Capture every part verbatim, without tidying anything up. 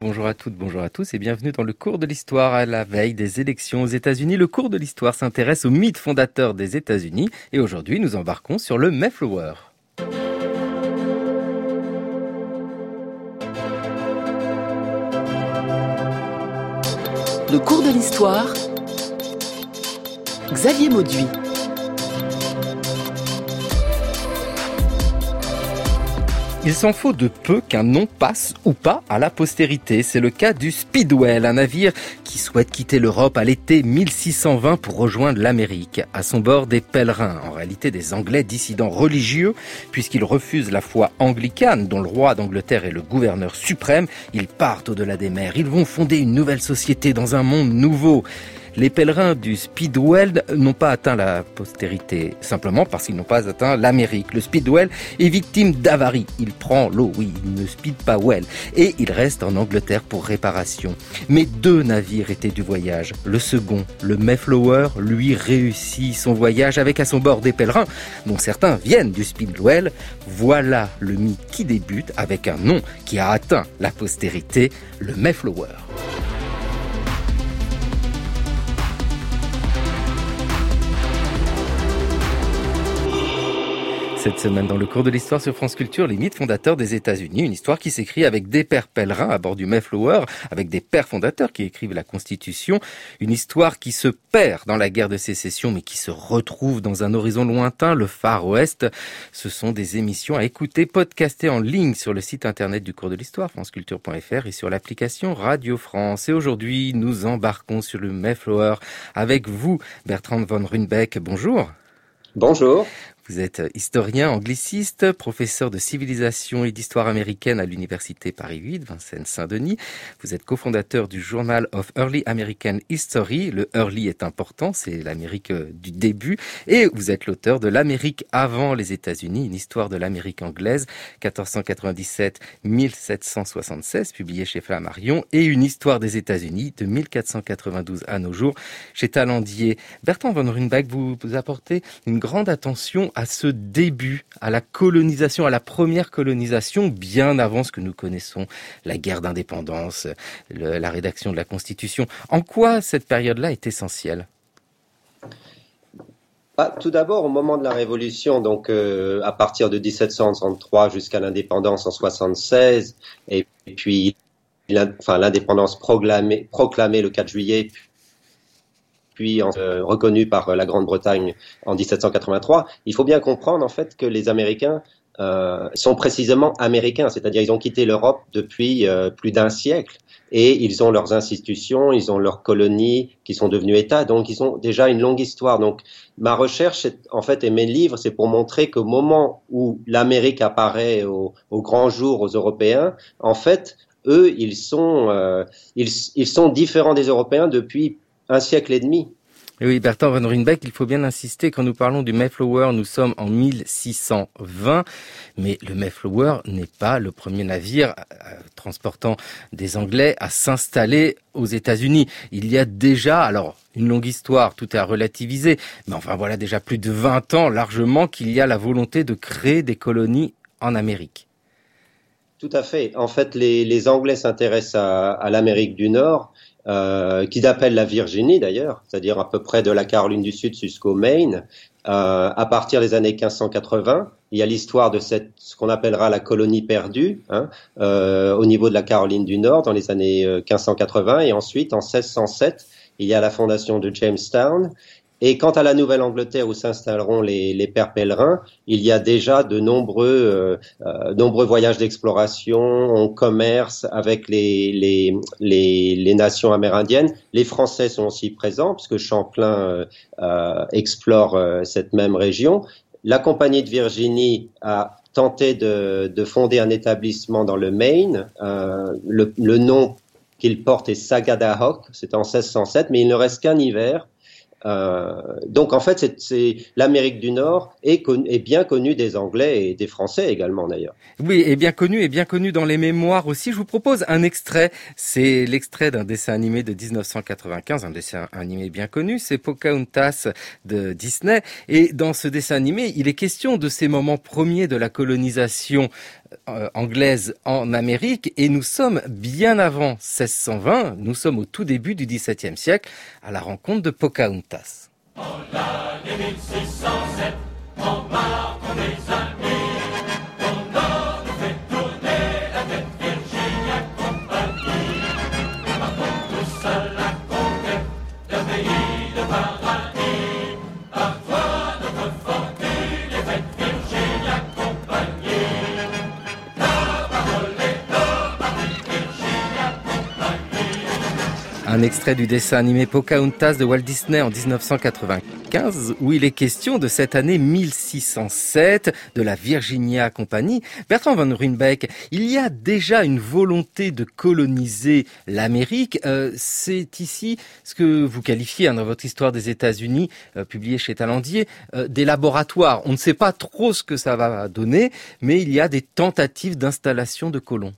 Bonjour à toutes, bonjour à tous et bienvenue dans le cours de l'histoire à la veille des élections aux États-Unis. Le cours de l'histoire s'intéresse au mythe fondateur des États-Unis et aujourd'hui nous embarquons sur le Mayflower. Le cours de l'histoire, Xavier Mauduit. Il s'en faut de peu qu'un nom passe ou pas à la postérité. C'est le cas du Speedwell, un navire qui souhaite quitter l'Europe à l'été mille six cent vingt pour rejoindre l'Amérique. À son bord des pèlerins, en réalité des Anglais dissidents religieux, puisqu'ils refusent la foi anglicane dont le roi d'Angleterre est le gouverneur suprême. Ils partent au-delà des mers. Ils vont fonder une nouvelle société dans un monde nouveau. Les pèlerins du Speedwell n'ont pas atteint la postérité, simplement parce qu'ils n'ont pas atteint l'Amérique. Le Speedwell est victime d'avarie. Il prend l'eau, oui, il ne speed pas well. Et il reste en Angleterre pour réparation. Mais deux navires étaient du voyage. Le second, le Mayflower, lui réussit son voyage avec à son bord des pèlerins, dont certains viennent du Speedwell. Voilà le mythe qui débute avec un nom qui a atteint la postérité, le Mayflower. Cette semaine, dans le cours de l'histoire sur France Culture, les mythes fondateurs des États-Unis. Une histoire qui s'écrit avec des pères pèlerins à bord du Mayflower, avec des pères fondateurs qui écrivent la Constitution. Une histoire qui se perd dans la guerre de sécession, mais qui se retrouve dans un horizon lointain, le Far West. Ce sont des émissions à écouter, podcastées en ligne sur le site internet du cours de l'histoire, franceculture point f r, et sur l'application Radio France. Et aujourd'hui, nous embarquons sur le Mayflower avec vous, Bertrand von Runebeck. Bonjour. Bonjour. Vous êtes historien, angliciste, professeur de civilisation et d'histoire américaine à l'université Paris huit, Vincennes-Saint-Denis. Vous êtes cofondateur du Journal of Early American History. Le early est important, c'est l'Amérique du début. Et vous êtes l'auteur de L'Amérique avant les États-Unis, une histoire de l'Amérique anglaise, quatorze cent quatre-vingt-dix-sept à mille sept cent soixante-seize, publié chez Flammarion, et une histoire des États-Unis de mille quatre cent quatre-vingt-douze à nos jours, chez Talandier. Bertrand von Runebeck, vous, vous apportez une grande attention à ce début, à la colonisation, à la première colonisation, bien avant ce que nous connaissons, la guerre d'indépendance, le, la rédaction de la Constitution. En quoi cette période-là est essentielle ? Ah, tout d'abord, au moment de la Révolution, donc euh, à partir de dix-sept cent trente-trois jusqu'à l'indépendance en soixante-seize, et puis enfin, l'indépendance proclamée, proclamée le quatre juillet, puis euh, reconnu par la Grande-Bretagne en dix-sept cent quatre-vingt-trois, il faut bien comprendre en fait que les Américains euh, sont précisément américains, c'est-à-dire ils ont quitté l'Europe depuis euh, plus d'un siècle et ils ont leurs institutions, ils ont leurs colonies qui sont devenues États, donc ils ont déjà une longue histoire. Donc ma recherche en fait et mes livres, c'est pour montrer qu'au moment où l'Amérique apparaît au, au grand jour aux Européens, en fait eux ils sont euh, ils, ils sont différents des Européens depuis un siècle et demi. Et oui, Bertrand von Runebeck, il faut bien insister, quand nous parlons du Mayflower, nous sommes en mille six cent vingt, mais le Mayflower n'est pas le premier navire euh, transportant des Anglais à s'installer aux États-Unis. Il y a déjà, alors, une longue histoire, tout est à relativiser, mais enfin voilà déjà plus de vingt ans largement qu'il y a la volonté de créer des colonies en Amérique. Tout à fait. En fait, les, les Anglais s'intéressent à, à l'Amérique du Nord, Euh, qu'ils appellent la Virginie d'ailleurs, c'est-à-dire à peu près de la Caroline du Sud jusqu'au Maine. Euh, à partir des années quinze cent quatre-vingts, il y a l'histoire de cette, ce qu'on appellera la colonie perdue, hein, euh, au niveau de la Caroline du Nord dans les années quinze cent quatre-vingts, et ensuite en seize cent sept, il y a la fondation de Jamestown. Et quant à la Nouvelle-Angleterre où s'installeront les, les pères pèlerins, il y a déjà de nombreux, euh, euh, nombreux voyages d'exploration, en commerce avec les, les, les, les nations amérindiennes. Les Français sont aussi présents puisque Champlain euh, euh, explore euh, cette même région. La Compagnie de Virginie a tenté de, de fonder un établissement dans le Maine. Euh, le, le nom qu'il porte est Sagadahoc, c'était en seize cent sept, mais il ne reste qu'un hiver. Euh, donc en fait, c'est, c'est l'Amérique du Nord est, con, est bien connue des Anglais et des Français également d'ailleurs. Oui, et bien connu, et bien connu dans les mémoires aussi. Je vous propose un extrait. C'est l'extrait d'un dessin animé de dix-neuf cent quatre-vingt-quinze, un dessin animé bien connu. C'est Pocahontas de Disney. Et dans ce dessin animé, il est question de ces moments premiers de la colonisation euh, anglaise en Amérique et nous sommes bien avant seize cent vingt, nous sommes au tout début du dix-septième siècle à la rencontre de Pocahontas. En l'année mille six cent sept, en marque des amis, on a nous fait tourner la tête Virginia Compagnie. Partons tous à la conquête d'un pays de paradis. À toi notre fortune est faite Virginia Compagnie. La parole est d'or, partie Virginia Compagnie. Un extrait du dessin animé Pocahontas de Walt Disney en dix-neuf cent quatre-vingt-quinze, où il est question de cette année mille six cent sept, de la Virginia Company. Bertrand von Ruymbeck, il y a déjà une volonté de coloniser l'Amérique. Euh, c'est ici ce que vous qualifiez hein, dans votre histoire des États-Unis, euh, publié chez Talendier, euh, des laboratoires. On ne sait pas trop ce que ça va donner, mais il y a des tentatives d'installation de colons.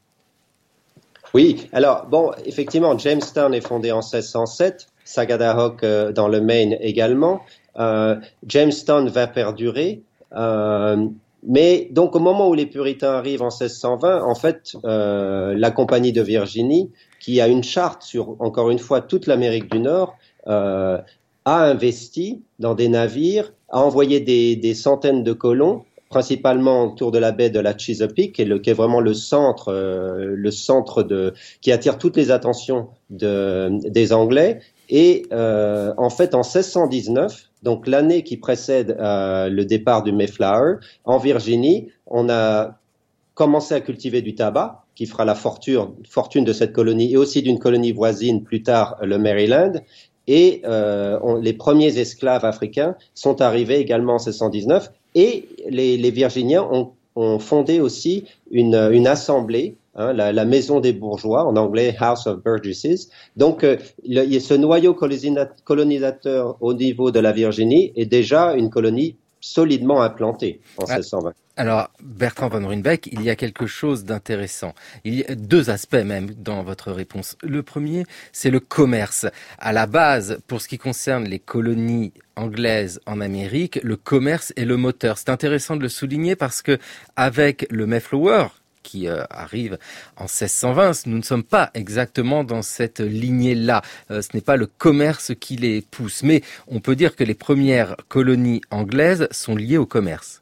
Oui, alors bon, effectivement, Jamestown est fondé en seize cent sept, Sagadahoc euh, dans le Maine également. Euh, Jamestown va perdurer, euh, mais donc au moment où les Puritains arrivent en seize cent vingt, en fait, euh, la Compagnie de Virginie, qui a une charte sur, encore une fois, toute l'Amérique du Nord, euh, a investi dans des navires, a envoyé des, des centaines de colons, principalement autour de la baie de la Chesapeake, qui est, le, qui est vraiment le centre, euh, le centre de, qui attire toutes les attentions de, des Anglais. Et euh, en fait, en seize cent dix-neuf, donc l'année qui précède euh, le départ du Mayflower, en Virginie, on a commencé à cultiver du tabac, qui fera la fortune, fortune de cette colonie, et aussi d'une colonie voisine, plus tard le Maryland. Et euh, on, les premiers esclaves africains sont arrivés également en seize cent dix-neuf. Et les, les Virginiens ont, ont fondé aussi une, une assemblée, hein, la, la maison des bourgeois, en anglais House of Burgesses. Donc, euh, le, il y a ce noyau colonisateur au niveau de la Virginie est déjà une colonie solidement implantée en seize cent vingt. Alors, Bertrand von Ruymbeck, il y a quelque chose d'intéressant. Il y a deux aspects même dans votre réponse. Le premier, c'est le commerce. À la base, pour ce qui concerne les colonies anglaises en Amérique, le commerce est le moteur. C'est intéressant de le souligner parce que avec le Mayflower, qui euh, arrive en seize cent vingt, nous ne sommes pas exactement dans cette lignée-là. Euh, ce n'est pas le commerce qui les pousse. Mais on peut dire que les premières colonies anglaises sont liées au commerce.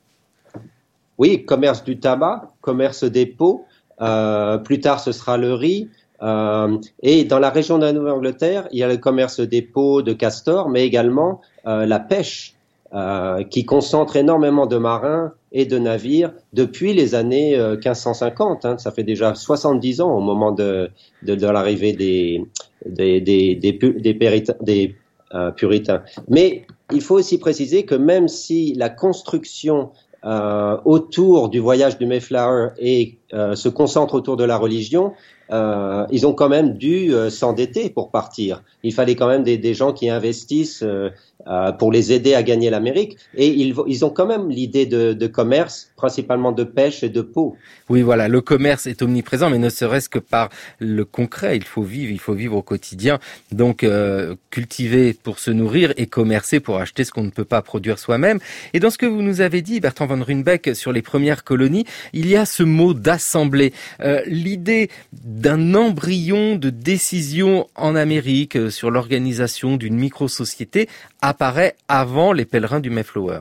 Oui, commerce du tabac, commerce des peaux, euh, plus tard ce sera le riz, euh, et dans la région de la Nouvelle-Angleterre, il y a le commerce des peaux de castor, mais également euh, la pêche, euh, qui concentre énormément de marins et de navires depuis les années euh, quinze cent cinquante, hein, ça fait déjà soixante-dix ans au moment de, de, de l'arrivée des, des, des, des, des, des, périta- des euh, puritains. Mais il faut aussi préciser que même si la construction Euh, autour du voyage du Mayflower et euh, se concentre autour de la religion, euh, ils ont quand même dû euh, s'endetter pour partir. Il fallait quand même des, des gens qui investissent euh, euh, pour les aider à gagner l'Amérique. Et ils, ils ont quand même l'idée de, de commerce, principalement de pêche et de peau. Oui, voilà, le commerce est omniprésent, mais ne serait-ce que par le concret. Il faut vivre, il faut vivre au quotidien. Donc, euh, cultiver pour se nourrir et commercer pour acheter ce qu'on ne peut pas produire soi-même. Et dans ce que vous nous avez dit, Bertrand von Ruymbeck, sur les premières colonies, il y a ce mot d'assemblée. Euh, l'idée d'un embryon de décision en Amérique euh, sur l'organisation d'une micro-société apparaît avant les pèlerins du Mayflower.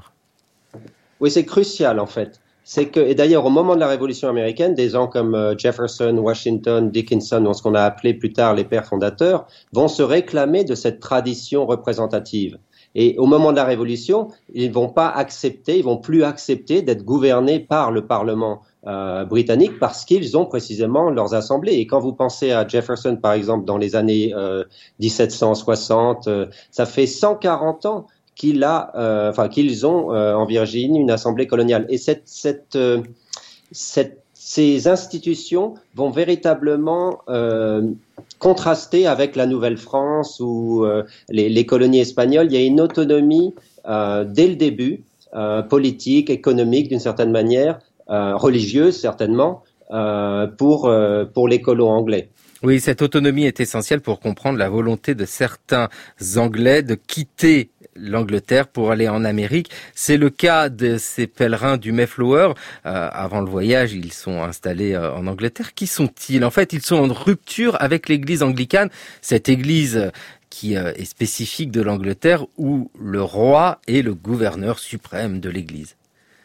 Oui, c'est crucial en fait. C'est que, et d'ailleurs, au moment de la Révolution américaine, des gens comme euh, Jefferson, Washington, Dickinson, ou ce qu'on a appelé plus tard les pères fondateurs, vont se réclamer de cette tradition représentative. Et au moment de la Révolution, ils vont pas accepter, ils vont plus accepter d'être gouvernés par le Parlement euh, britannique parce qu'ils ont précisément leurs assemblées. Et quand vous pensez à Jefferson, par exemple, dans les années euh, dix-sept cent soixante, euh, ça fait cent quarante ans qu'il a, euh, enfin qu'ils ont euh, en Virginie une assemblée coloniale. Et cette, cette, euh, cette, ces institutions vont véritablement euh, contraster avec la Nouvelle-France ou euh, les, les colonies espagnoles. Il y a une autonomie euh, dès le début, euh, politique, économique d'une certaine manière, euh, religieuse certainement, euh, pour euh, pour les colons anglais. Oui, cette autonomie est essentielle pour comprendre la volonté de certains Anglais de quitter l'Angleterre pour aller en Amérique. C'est le cas de ces pèlerins du Mayflower. Euh, avant le voyage, ils sont installés euh, en Angleterre. Qui sont-ils? En fait, ils sont en rupture avec l'église anglicane, cette église qui euh, est spécifique de l'Angleterre où le roi est le gouverneur suprême de l'église.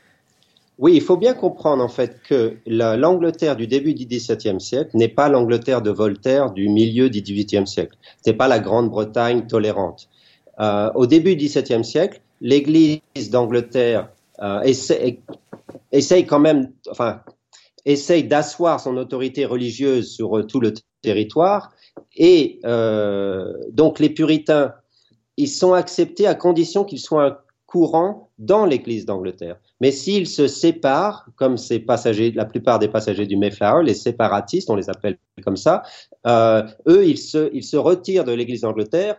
Oui, il faut bien comprendre en fait que la, l'Angleterre du début du dix-septième siècle n'est pas l'Angleterre de Voltaire du milieu du dix-huitième siècle. C'est pas la Grande-Bretagne tolérante. Euh, au début du dix-septième siècle, l'Église d'Angleterre euh, essaie, essaye quand même, enfin, essaye d'asseoir son autorité religieuse sur euh, tout le t- territoire, et euh, donc les puritains, ils sont acceptés à condition qu'ils soient un courant dans l'Église d'Angleterre. Mais s'ils se séparent, comme ces passagers, la plupart des passagers du Mayflower, les séparatistes, on les appelle comme ça, euh, eux, ils se, ils se retirent de l'Église d'Angleterre.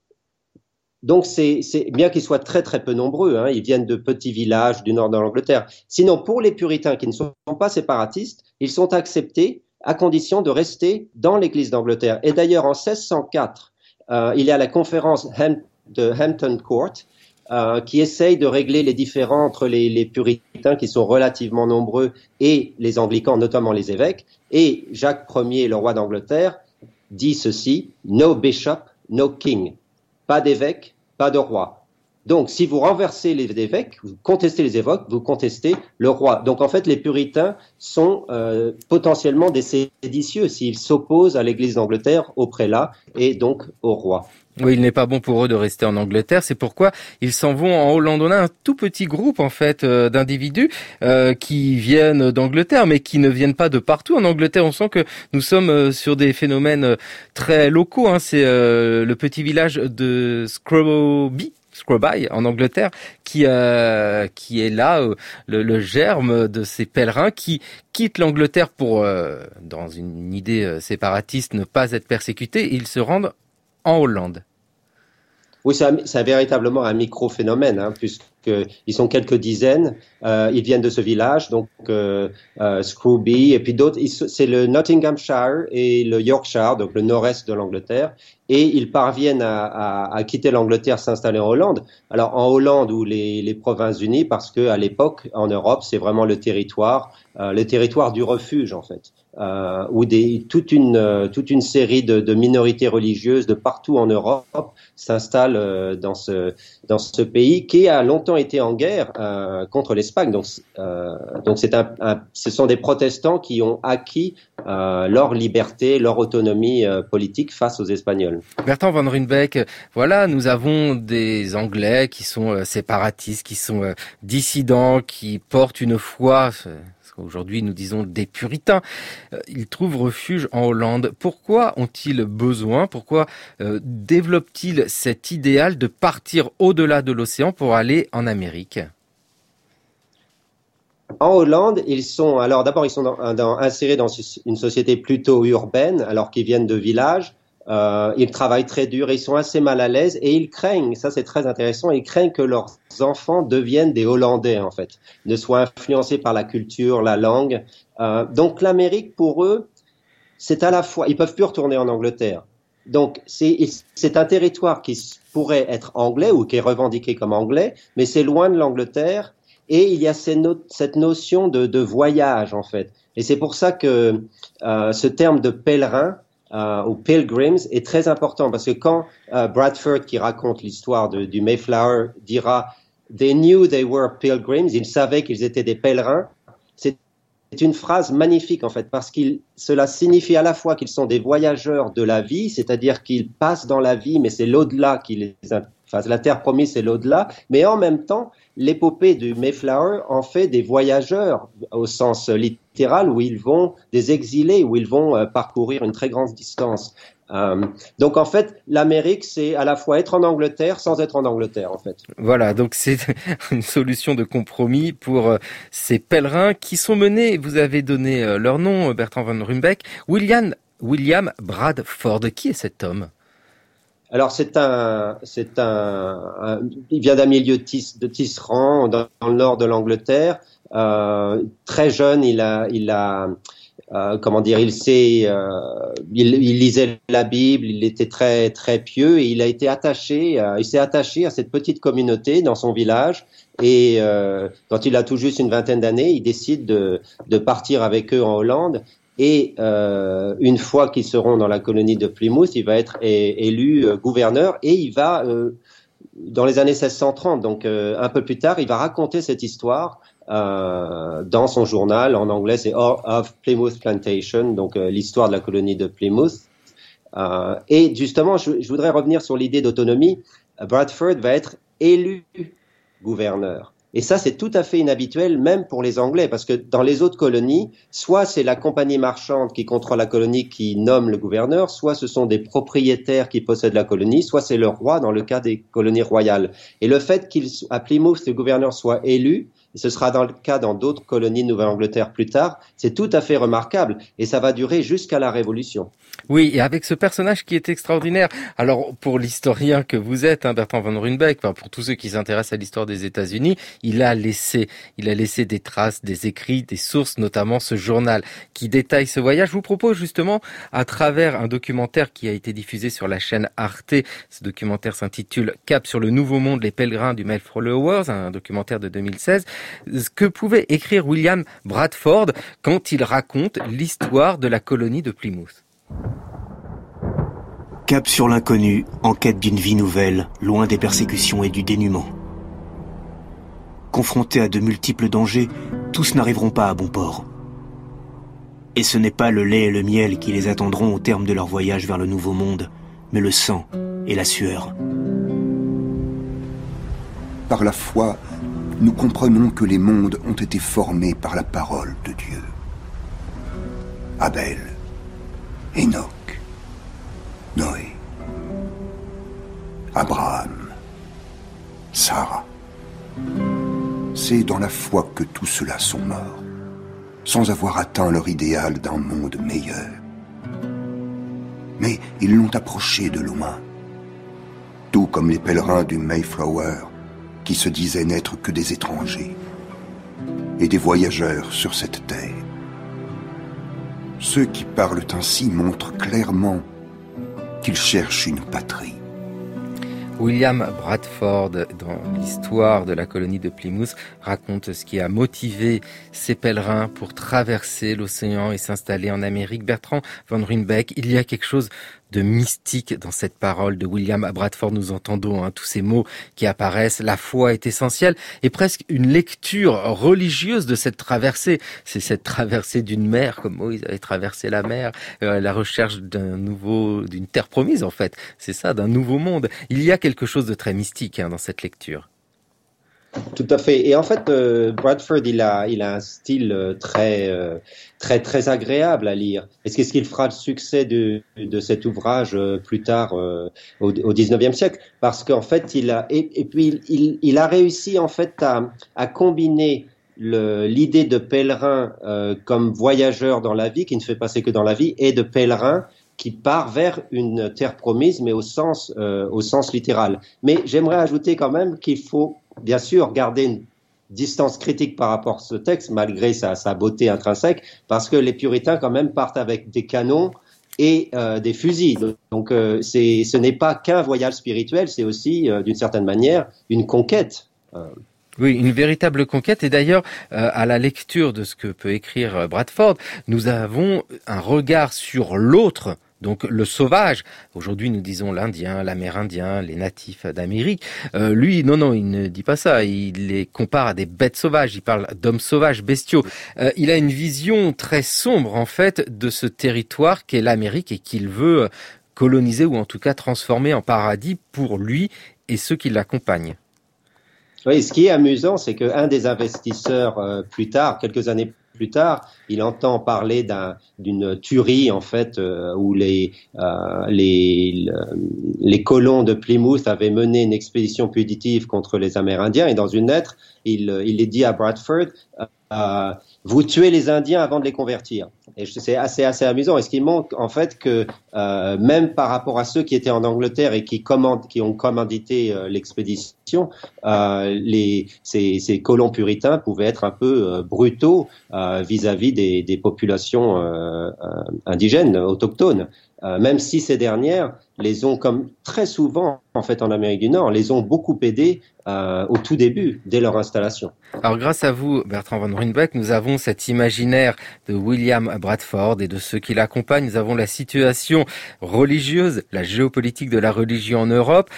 Donc, c'est, c'est bien qu'ils soient très très peu nombreux, hein, ils viennent de petits villages du nord de l'Angleterre. Sinon, pour les puritains qui ne sont pas séparatistes, ils sont acceptés à condition de rester dans l'Église d'Angleterre. Et d'ailleurs, en seize cent quatre, euh, il y a la conférence Ham- de Hampton Court euh, qui essaye de régler les différends entre les, les puritains qui sont relativement nombreux et les anglicans, notamment les évêques. Et Jacques Ier, le roi d'Angleterre, dit ceci: « No bishop, no king ». Pas d'évêque, pas de roi. Donc, si vous renversez les évêques, vous contestez les évêques, vous contestez le roi. Donc, en fait, les puritains sont euh, potentiellement des séditieux s'ils s'opposent à l'Église d'Angleterre, au prélat et donc au roi. Oui, il n'est pas bon pour eux de rester en Angleterre, c'est pourquoi ils s'en vont en Hollande. On a un tout petit groupe en fait euh, d'individus euh, qui viennent d'Angleterre, mais qui ne viennent pas de partout. En Angleterre, on sent que nous sommes euh, sur des phénomènes euh, très locaux. Hein. C'est euh, le petit village de Scrooby. Scrooby en Angleterre, qui euh, qui est là, euh, le, le germe de ces pèlerins qui quittent l'Angleterre pour, euh, dans une idée euh, séparatiste, ne pas être persécutés. Ils se rendent en Hollande. Oui, c'est, un, c'est véritablement un micro-phénomène, hein, puisqu'ils sont quelques dizaines, euh, ils viennent de ce village, donc euh, euh, Scrooby, et puis d'autres, ils, c'est le Nottinghamshire et le Yorkshire, donc le nord-est de l'Angleterre, et ils parviennent à, à, à quitter l'Angleterre, s'installer en Hollande. Alors en Hollande ou les, les Provinces-Unies, parce que à l'époque, en Europe, c'est vraiment le territoire, euh, le territoire du refuge, en fait. Euh, où des, toute une euh, toute une série de, de minorités religieuses de partout en Europe s'installent euh, dans ce dans ce pays qui a longtemps été en guerre euh, contre l'Espagne. Donc euh, donc c'est un, un ce sont des protestants qui ont acquis euh, leur liberté, leur autonomie euh, politique face aux Espagnols. Bertrand Van Ruymbeck, voilà, nous avons des Anglais qui sont euh, séparatistes, qui sont euh, dissidents, qui portent une foi. Aujourd'hui, nous disons des puritains. Ils trouvent refuge en Hollande. Pourquoi ont-ils besoin, pourquoi euh, développent-ils cet idéal de partir au-delà de l'océan pour aller en Amérique ? En Hollande, ils sont, alors d'abord, ils sont dans, dans, insérés dans une société plutôt urbaine, alors qu'ils viennent de villages. Euh, ils travaillent très dur, ils sont assez mal à l'aise et ils craignent, ça c'est très intéressant, ils craignent que leurs enfants deviennent des Hollandais en fait, ne soient influencés par la culture, la langue. Euh, donc l'Amérique pour eux, c'est à la fois, ils peuvent plus retourner en Angleterre. Donc c'est, c'est un territoire qui pourrait être anglais ou qui est revendiqué comme anglais, mais c'est loin de l'Angleterre et il y a cette, no- cette notion de, de voyage en fait. Et c'est pour ça que euh, ce terme de pèlerin Euh, aux Pilgrims est très important parce que quand euh, Bradford, qui raconte l'histoire de, du Mayflower, dira « They knew they were pilgrims », ils savaient qu'ils étaient des pèlerins, c'est une phrase magnifique en fait parce que cela signifie à la fois qu'ils sont des voyageurs de la vie, c'est-à-dire qu'ils passent dans la vie mais c'est l'au-delà qui les... Enfin, la terre promise, c'est l'au-delà, mais en même temps, l'épopée du Mayflower en fait des voyageurs au sens littéral où ils vont, des exilés, où ils vont euh, parcourir une très grande distance. Euh, donc en fait, l'Amérique, c'est à la fois être en Angleterre sans être en Angleterre, en fait. Voilà, donc c'est une solution de compromis pour euh, ces pèlerins qui sont menés, vous avez donné euh, leur nom, Bertrand Van Ruymbeck, William, William Bradford. Qui est cet homme ? Alors c'est un, c'est un, un, il vient d'un milieu de, tis, de tisserand dans, dans le nord de l'Angleterre. Euh, très jeune, il a, il a, euh, comment dire, il s'est, euh, il, il lisait la Bible, il était très très pieux et il a été attaché, euh, il s'est attaché à cette petite communauté dans son village. Et euh, quand il a tout juste une vingtaine d'années, il décide de, de partir avec eux en Hollande. Et euh, une fois qu'ils seront dans la colonie de Plymouth, il va être é- élu euh, gouverneur et il va, euh, dans les années seize cent trente, donc euh, un peu plus tard, il va raconter cette histoire euh, dans son journal. En anglais, c'est Of Plymouth Plantation, donc euh, l'histoire de la colonie de Plymouth. Euh, et justement, je, je voudrais revenir sur l'idée d'autonomie. Bradford va être élu gouverneur. Et ça, c'est tout à fait inhabituel, même pour les Anglais, parce que dans les autres colonies, soit c'est la compagnie marchande qui contrôle la colonie qui nomme le gouverneur, soit ce sont des propriétaires qui possèdent la colonie, soit c'est le roi dans le cas des colonies royales. Et le fait qu'à Plymouth, le gouverneur soit élu, et ce sera dans le cas dans d'autres colonies de Nouvelle-Angleterre plus tard, c'est tout à fait remarquable et ça va durer jusqu'à la Révolution. Oui, et avec ce personnage qui est extraordinaire. Alors, pour l'historien que vous êtes, hein, Bertrand Van Ruynbeck, enfin, pour tous ceux qui s'intéressent à l'histoire des États-Unis, il a laissé, il a laissé des traces, des écrits, des sources, notamment ce journal qui détaille ce voyage. Je vous propose justement, à travers un documentaire qui a été diffusé sur la chaîne Arte, ce documentaire s'intitule Cap sur le Nouveau Monde, les pèlerins du Mayflowers, un documentaire de deux mille seize, ce que pouvait écrire William Bradford quand il raconte l'histoire de la colonie de Plymouth. Cap sur l'inconnu, en quête d'une vie nouvelle, loin des persécutions et du dénuement. Confrontés à de multiples dangers, tous n'arriveront pas à bon port. Et ce n'est pas le lait et le miel qui les attendront au terme de leur voyage vers le Nouveau Monde, mais le sang et la sueur. Par la foi, nous comprenons que les mondes ont été formés par la parole de Dieu. Abel, Enoch, Noé, Abraham, Sarah. C'est dans la foi que tous ceux-là sont morts, sans avoir atteint leur idéal d'un monde meilleur. Mais ils l'ont approché de loin, tout comme les pèlerins du Mayflower, qui se disaient n'être que des étrangers et des voyageurs sur cette terre. Ceux qui parlent ainsi montrent clairement qu'ils cherchent une patrie. William Bradford, dans l'histoire de la colonie de Plymouth, raconte ce qui a motivé ces pèlerins pour traverser l'océan et s'installer en Amérique. Bertrand Van Ruynbeck, il y a quelque chose de mystique dans cette parole de William Bradford. Nous entendons hein, tous ces mots qui apparaissent. La foi est essentielle et presque une lecture religieuse de cette traversée. C'est cette traversée d'une mer, comme Moïse avait traversé la mer, euh, la recherche d'un nouveau, d'une terre promise en fait. C'est ça, d'un nouveau monde. Il y a quelque chose de très mystique hein, dans cette lecture. Tout à fait. Et en fait, euh, Bradford, il a, il a un style euh, très, euh, très, très agréable à lire. Et c'est ce qu'il fera le succès de, de cet ouvrage euh, plus tard euh, au, au dix-neuvième siècle, parce qu'en fait, il a, et, et puis il, il a réussi en fait à, à combiner le, l'idée de pèlerin euh, comme voyageur dans la vie, qui ne fait passer que dans la vie, et de pèlerin qui part vers une terre promise, mais au sens, euh, au sens littéral. Mais j'aimerais ajouter quand même qu'il faut bien sûr garder une distance critique par rapport à ce texte, malgré sa, sa beauté intrinsèque, parce que les puritains quand même partent avec des canons et euh, des fusils. Donc euh, c'est, ce n'est pas qu'un voyage spirituel, c'est aussi, euh, d'une certaine manière, une conquête. Euh, Oui, une véritable conquête. Et d'ailleurs, euh, à la lecture de ce que peut écrire Bradford, nous avons un regard sur l'autre, donc le sauvage. Aujourd'hui, nous disons l'Indien, l'Amérindien, les natifs d'Amérique. Euh, lui, non, non, il ne dit pas ça. Il les compare à des bêtes sauvages. Il parle d'hommes sauvages, bestiaux. Euh, il a une vision très sombre, en fait, de ce territoire qu'est l'Amérique et qu'il veut coloniser ou en tout cas transformer en paradis pour lui et ceux qui l'accompagnent. Oui, ce qui est amusant, c'est qu'un des investisseurs, euh, plus tard, quelques années plus tard, il entend parler d'un, d'une tuerie, en fait, euh, où les, euh, les, les colons de Plymouth avaient mené une expédition punitive contre les Amérindiens. Et dans une lettre, il, il est dit à Bradford, euh, vous tuez les Indiens avant de les convertir. Et c'est assez assez amusant. Et ce qui montre en fait que euh, même par rapport à ceux qui étaient en Angleterre et qui commandent, qui ont commandité euh, l'expédition, euh, les ces, ces colons puritains pouvaient être un peu euh, brutaux euh, vis-à-vis des, des populations euh, euh, indigènes, autochtones. Euh, même si ces dernières les ont, comme très souvent en fait en Amérique du Nord, les ont beaucoup aidés euh, au tout début, dès leur installation. Alors grâce à vous, Bertrand von Ruymbeck, nous avons cet imaginaire de William Bradford et de ceux qui l'accompagnent. Nous avons la situation religieuse, la géopolitique de la religion en Europe.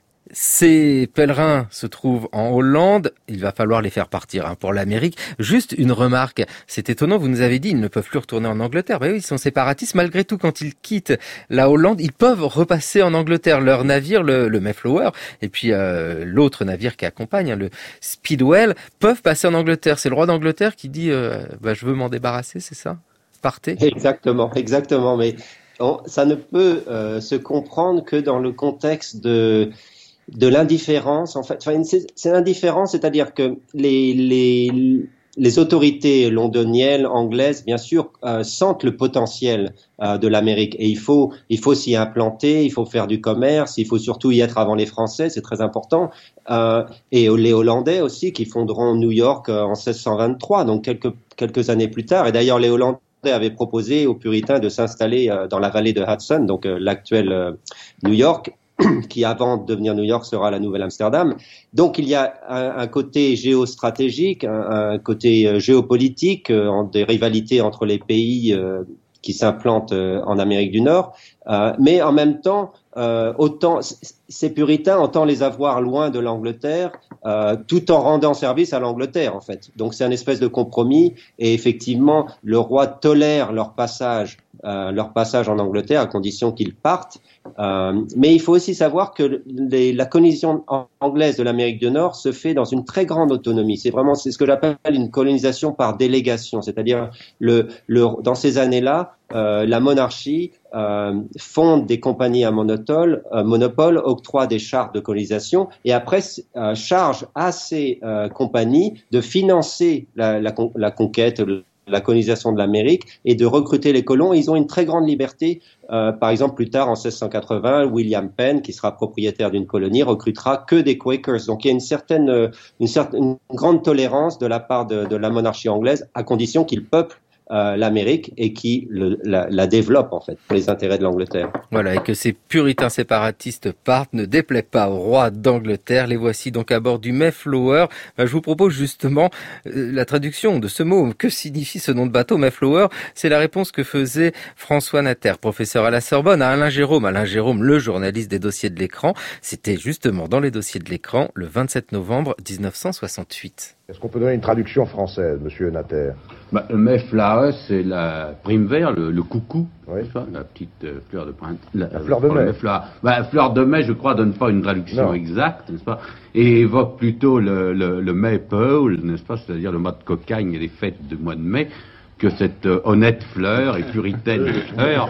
Ces pèlerins se trouvent en Hollande, il va falloir les faire partir hein, pour l'Amérique. Juste une remarque, c'est étonnant, vous nous avez dit ils ne peuvent plus retourner en Angleterre. Ben oui, ils sont séparatistes, malgré tout quand ils quittent la Hollande, ils peuvent repasser en Angleterre. Leur navire, le, le Mayflower, et puis euh, l'autre navire qui accompagne, hein, le Speedwell, peuvent passer en Angleterre. C'est le roi d'Angleterre qui dit euh, ben, je veux m'en débarrasser, c'est ça? Partez. Exactement, exactement, mais on, ça ne peut euh, se comprendre que dans le contexte de de l'indifférence, en fait. Enfin, c'est, c'est l'indifférence, c'est-à-dire que les, les, les autorités londoniennes, anglaises, bien sûr, euh, sentent le potentiel euh, de l'Amérique. Et il faut, il faut s'y implanter, il faut faire du commerce, il faut surtout y être avant les Français, c'est très important. Euh, et les Hollandais aussi, qui fonderont New York euh, en seize cent vingt-trois, donc quelques, quelques années plus tard. Et d'ailleurs, les Hollandais avaient proposé aux Puritains de s'installer euh, dans la vallée de Hudson, donc euh, l'actuel euh, New York, qui avant de devenir New York sera la nouvelle Amsterdam. Donc il y a un, un côté géostratégique, un, un côté euh, géopolitique, euh, des rivalités entre les pays euh, qui s'implantent euh, en Amérique du Nord, euh, mais en même temps, euh, autant ces puritains, autant les avoir loin de l'Angleterre, euh, tout en rendant service à l'Angleterre en fait. Donc c'est un espèce de compromis, et effectivement le roi tolère leur passage, euh, leur passage en Angleterre à condition qu'ils partent. Euh, mais il faut aussi savoir que les, la colonisation anglaise de l'Amérique du Nord se fait dans une très grande autonomie. C'est vraiment, c'est ce que j'appelle une colonisation par délégation, c'est-à-dire le, le, dans ces années-là, euh, la monarchie euh, fonde des compagnies à monopole, euh, monopole, octroie des chartes de colonisation et après euh, charge à ces euh, compagnies de financer la, la, la conquête, la colonisation de l'Amérique et de recruter les colons. Ils ont une très grande liberté. Euh, par exemple, plus tard, en seize cent quatre-vingts, William Penn, qui sera propriétaire d'une colonie, recrutera que des Quakers. Donc, il y a une certaine, une certaine, une grande tolérance de la part de, de la monarchie anglaise, à condition qu'ils peuplent Euh, l'Amérique et qui le, la, la développe en fait pour les intérêts de l'Angleterre. Voilà, et que ces puritains séparatistes partent ne déplaît pas au roi d'Angleterre. Les voici donc à bord du Mayflower. Ben, je vous propose justement euh, la traduction de ce mot. Que signifie ce nom de bateau Mayflower? C'est la réponse que faisait François Natter, professeur à la Sorbonne, à Alain Jérôme. Alain Jérôme, le journaliste des dossiers de l'écran. C'était justement dans les dossiers de l'écran le vingt-sept novembre dix-neuf cent soixante-huit. Est-ce qu'on peut donner une traduction française, monsieur Natter? Bah, le Mayflower, c'est la prime vert, le, le coucou, oui. Ça, la petite euh, fleur de printemps. La, la fleur de mai. Bah, fleur de mai, je crois, donne pas une traduction non. exacte, n'est-ce pas? Et évoque plutôt le, le, le Maypole, n'est-ce pas? C'est-à-dire le mois de cocagne et les fêtes du mois de mai, que cette euh, honnête fleur et puritaine fleur,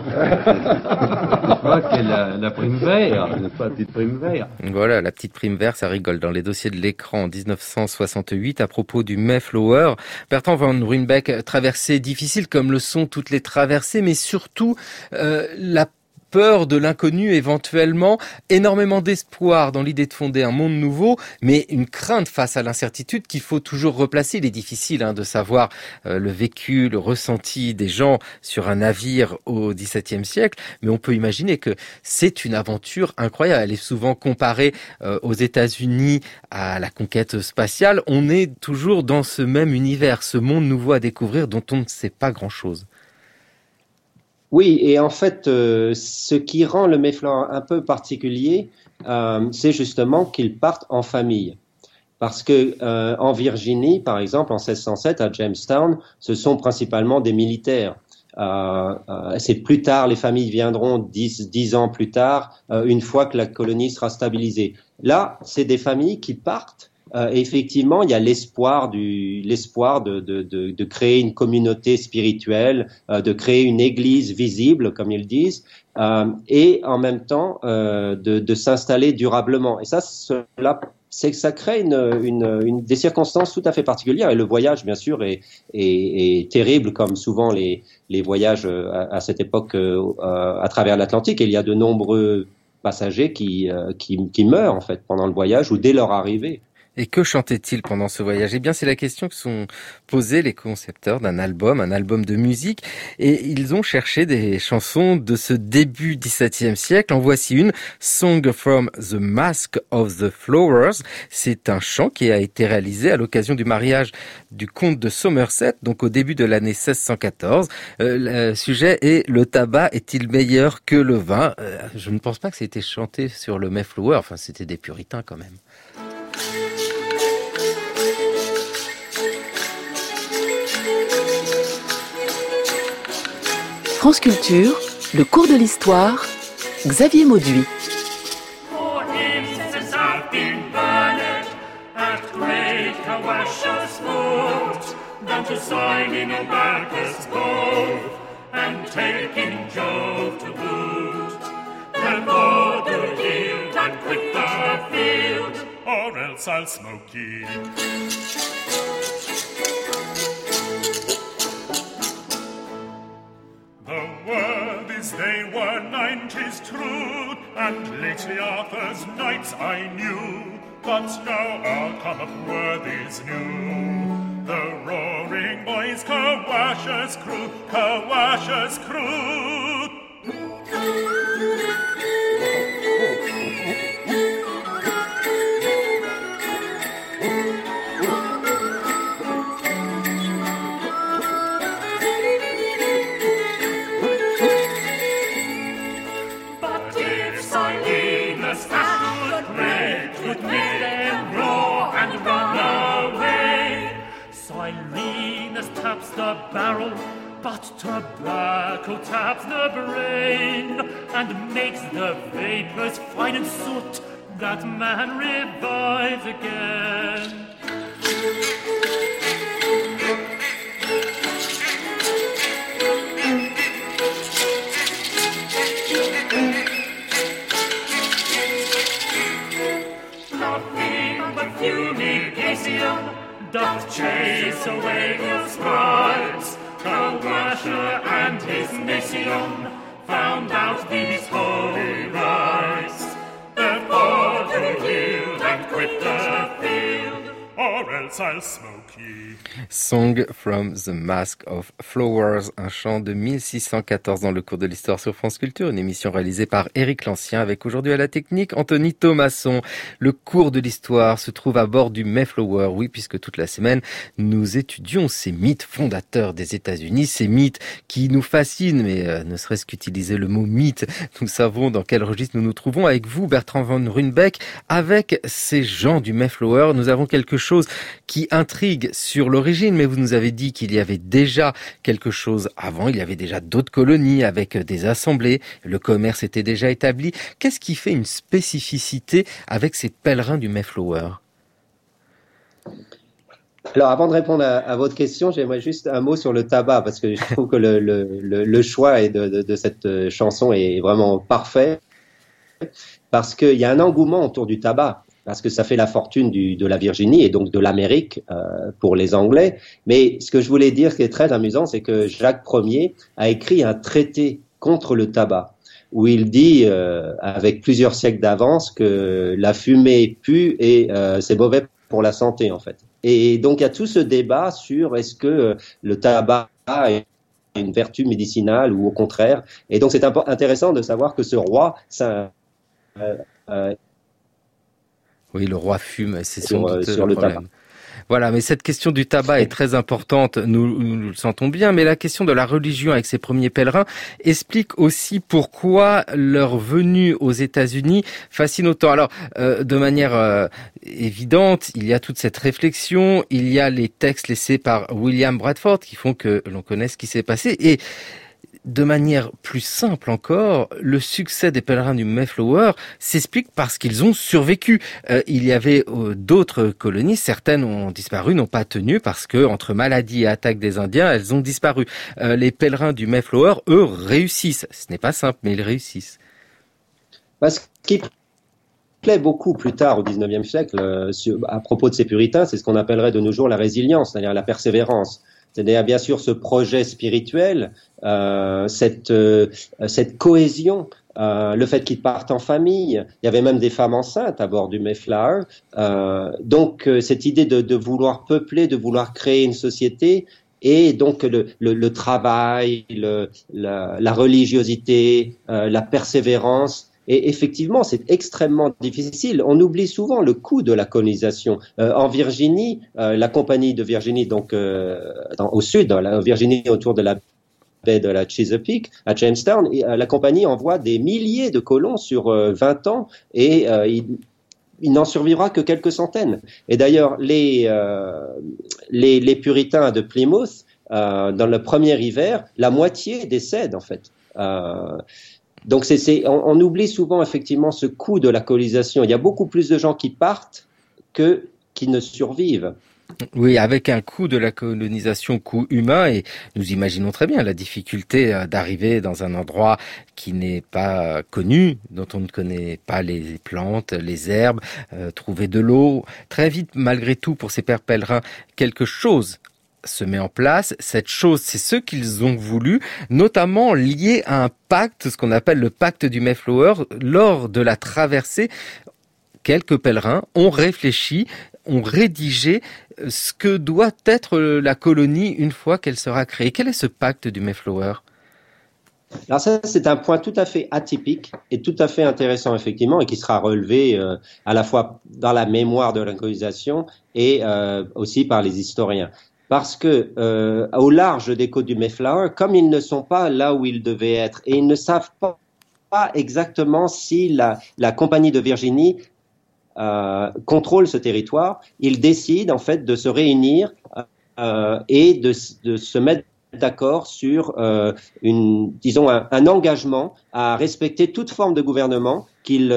n'est-ce pas, qu'est la, la prime vert, n'est-ce pas, la petite prime vert. Voilà, la petite prime vert, ça rigole dans les dossiers de l'écran en dix-neuf cent soixante-huit à propos du Mayflower. Bertrand von Ruymbeck, traversée difficile comme le sont toutes les traversées, mais surtout euh, la peur de l'inconnu éventuellement, énormément d'espoir dans l'idée de fonder un monde nouveau, mais une crainte face à l'incertitude qu'il faut toujours replacer. Il est difficile hein, de savoir euh, le vécu, le ressenti des gens sur un navire au dix-septième siècle, mais on peut imaginer que c'est une aventure incroyable. Elle est souvent comparée euh, aux États-Unis à la conquête spatiale. On est toujours dans ce même univers, ce monde nouveau à découvrir dont on ne sait pas grand-chose. Oui, et en fait, euh, ce qui rend le Mayflower un peu particulier, euh, c'est justement qu'il parte en famille. Parce que euh, en Virginie, par exemple, en seize cent sept, à Jamestown, ce sont principalement des militaires. Euh, euh, c'est plus tard, les familles viendront dix, dix ans plus tard, euh, une fois que la colonie sera stabilisée. Là, c'est des familles qui partent. Euh, effectivement, il y a l'espoir du, l'espoir de, de, de, de créer une communauté spirituelle, euh, de créer une église visible, comme ils disent, euh, et en même temps euh, de, de s'installer durablement. Et ça, cela, c'est que ça crée une, une, une, des circonstances tout à fait particulières. Et le voyage, bien sûr, est, est, est terrible, comme souvent les, les voyages à, à cette époque euh, à travers l'Atlantique. Et il y a de nombreux passagers qui, euh, qui, qui meurent, en fait, pendant le voyage ou dès leur arrivée. Et que chantaient-ils pendant ce voyage? Eh bien, c'est la question que sont posées les concepteurs d'un album, un album de musique. Et ils ont cherché des chansons de ce début dix-septième siècle. En voici une, Song from the Masque of the Flowers. C'est un chant qui a été réalisé à l'occasion du mariage du comte de Somerset, donc au début de l'année seize cent quatorze. Euh, le sujet est « Le tabac est-il meilleur que le vin ?» euh, Je ne pense pas que ça ait été chanté sur le Mayflower. Enfin, c'était des puritains quand même. France Culture, le cours de l'histoire, Xavier Mauduit. For incense hath been burned at great Kawasha's foot, than to sign in Obarcus Cove, and taking Jove to boot. Therefore do yield and quit the field, or else I'll smoke ye. The world is they were nine, 'tis true, and lately Arthur's knights I knew, but now are come up worthies new. The roaring boys, Kawasha's crew, Kawasha's crew. Silenus taps the barrel, but tobacco taps the brain, and makes the vapors fine and soot, that man revives again. Nothing but fumigation doth chase away the scribes. Kawasha and his mission found out these holy rites. Therefore do yield and quit the field, or else I'll smoke ye. Song from the Masque of Flowers, un chant de mille six cent quatorze dans le cours de l'histoire sur France Culture, une émission réalisée par Éric Lancien avec aujourd'hui à la technique Anthony Thomasson. Le cours de l'histoire se trouve à bord du Mayflower, oui, puisque toute la semaine nous étudions ces mythes fondateurs des États-Unis, ces mythes qui nous fascinent, mais euh, ne serait-ce qu'utiliser le mot mythe, nous savons dans quel registre nous nous trouvons avec vous, Bertrand Van Runebeck. Avec ces gens du Mayflower, nous avons quelque chose qui intrigue sur l'origine, mais vous nous avez dit qu'il y avait déjà quelque chose avant, il y avait déjà d'autres colonies avec des assemblées, le commerce était déjà établi. Qu'est-ce qui fait une spécificité avec ces pèlerins du Mayflower? Alors, avant de répondre à, à votre question, j'aimerais juste un mot sur le tabac, parce que je trouve que le, le, le, le choix de, de, de cette chanson est vraiment parfait, parce qu'il y a un engouement autour du tabac, parce que ça fait la fortune du, de la Virginie et donc de l'Amérique euh, pour les Anglais. Mais ce que je voulais dire qui est très amusant, c'est que Jacques Ier a écrit un traité contre le tabac, où il dit, euh, avec plusieurs siècles d'avance, que la fumée pue et euh, c'est mauvais pour la santé, en fait. Et donc, il y a tout ce débat sur est-ce que le tabac est une vertu médicinale ou au contraire. Et donc, c'est imp- intéressant de savoir que ce roi, ça, euh, euh, oui, le roi fume, c'est sans sur, doute sur le le problème. tabac. Voilà, mais cette question du tabac est très importante, nous, nous le sentons bien, mais la question de la religion avec ces premiers pèlerins explique aussi pourquoi leur venue aux États-Unis fascine autant. Alors, euh, de manière euh, évidente, il y a toute cette réflexion, il y a les textes laissés par William Bradford qui font que l'on connaît ce qui s'est passé, et de manière plus simple encore, le succès des pèlerins du Mayflower s'explique parce qu'ils ont survécu. Euh, il y avait euh, d'autres colonies, certaines ont disparu, n'ont pas tenu parce que entre maladies et attaques des Indiens, elles ont disparu. Euh, les pèlerins du Mayflower, eux, réussissent. Ce n'est pas simple, mais ils réussissent. Parce qu'il plaît beaucoup plus tard au dix-neuvième siècle euh, sur, à propos de ces puritains, c'est ce qu'on appellerait de nos jours la résilience, c'est-à-dire la persévérance. C'est-à-dire bien sûr ce projet spirituel, euh, cette, euh, cette cohésion, euh, le fait qu'ils partent en famille. Il y avait même des femmes enceintes à bord du Mayflower. Euh, donc euh, cette idée de, de vouloir peupler, de vouloir créer une société, et donc le, le, le travail, le, la, la religiosité, euh, la persévérance. Et effectivement, c'est extrêmement difficile. On oublie souvent le coût de la colonisation. Euh, en Virginie, euh, la compagnie de Virginie, donc euh, dans, au sud, dans la Virginie, autour de la baie de la Chesapeake, à Jamestown, et, euh, la compagnie envoie des milliers de colons sur euh, vingt ans, et euh, il, il n'en survivra que quelques centaines. Et d'ailleurs, les, euh, les, les puritains de Plymouth, euh, dans le premier hiver, la moitié décèdent en fait. Euh, Donc c'est, c'est, on, on oublie souvent effectivement ce coût de la colonisation. Il y a beaucoup plus de gens qui partent que qui ne survivent. Oui, avec un coût de la colonisation, coût humain, et nous imaginons très bien la difficulté d'arriver dans un endroit qui n'est pas connu, dont on ne connaît pas les plantes, les herbes, euh, trouver de l'eau. Très vite, malgré tout, pour ces pères pèlerins, quelque chose se met en place. Cette chose, c'est ce qu'ils ont voulu, notamment lié à un pacte, ce qu'on appelle le pacte du Mayflower. Lors de la traversée, quelques pèlerins ont réfléchi, ont rédigé ce que doit être la colonie une fois qu'elle sera créée. Quel est ce pacte du Mayflower ? Alors ça, c'est un point tout à fait atypique et tout à fait intéressant, effectivement, et qui sera relevé euh, à la fois dans la mémoire de la colonisation et euh, aussi par les historiens. Parce que euh, au large des côtes du Mayflower, comme ils ne sont pas là où ils devaient être, et ils ne savent pas, pas exactement si la, la compagnie de Virginie euh, contrôle ce territoire, ils décident en fait de se réunir euh, et de, de se mettre d'accord sur euh, une, disons un, un engagement à respecter toute forme de gouvernement qu'ils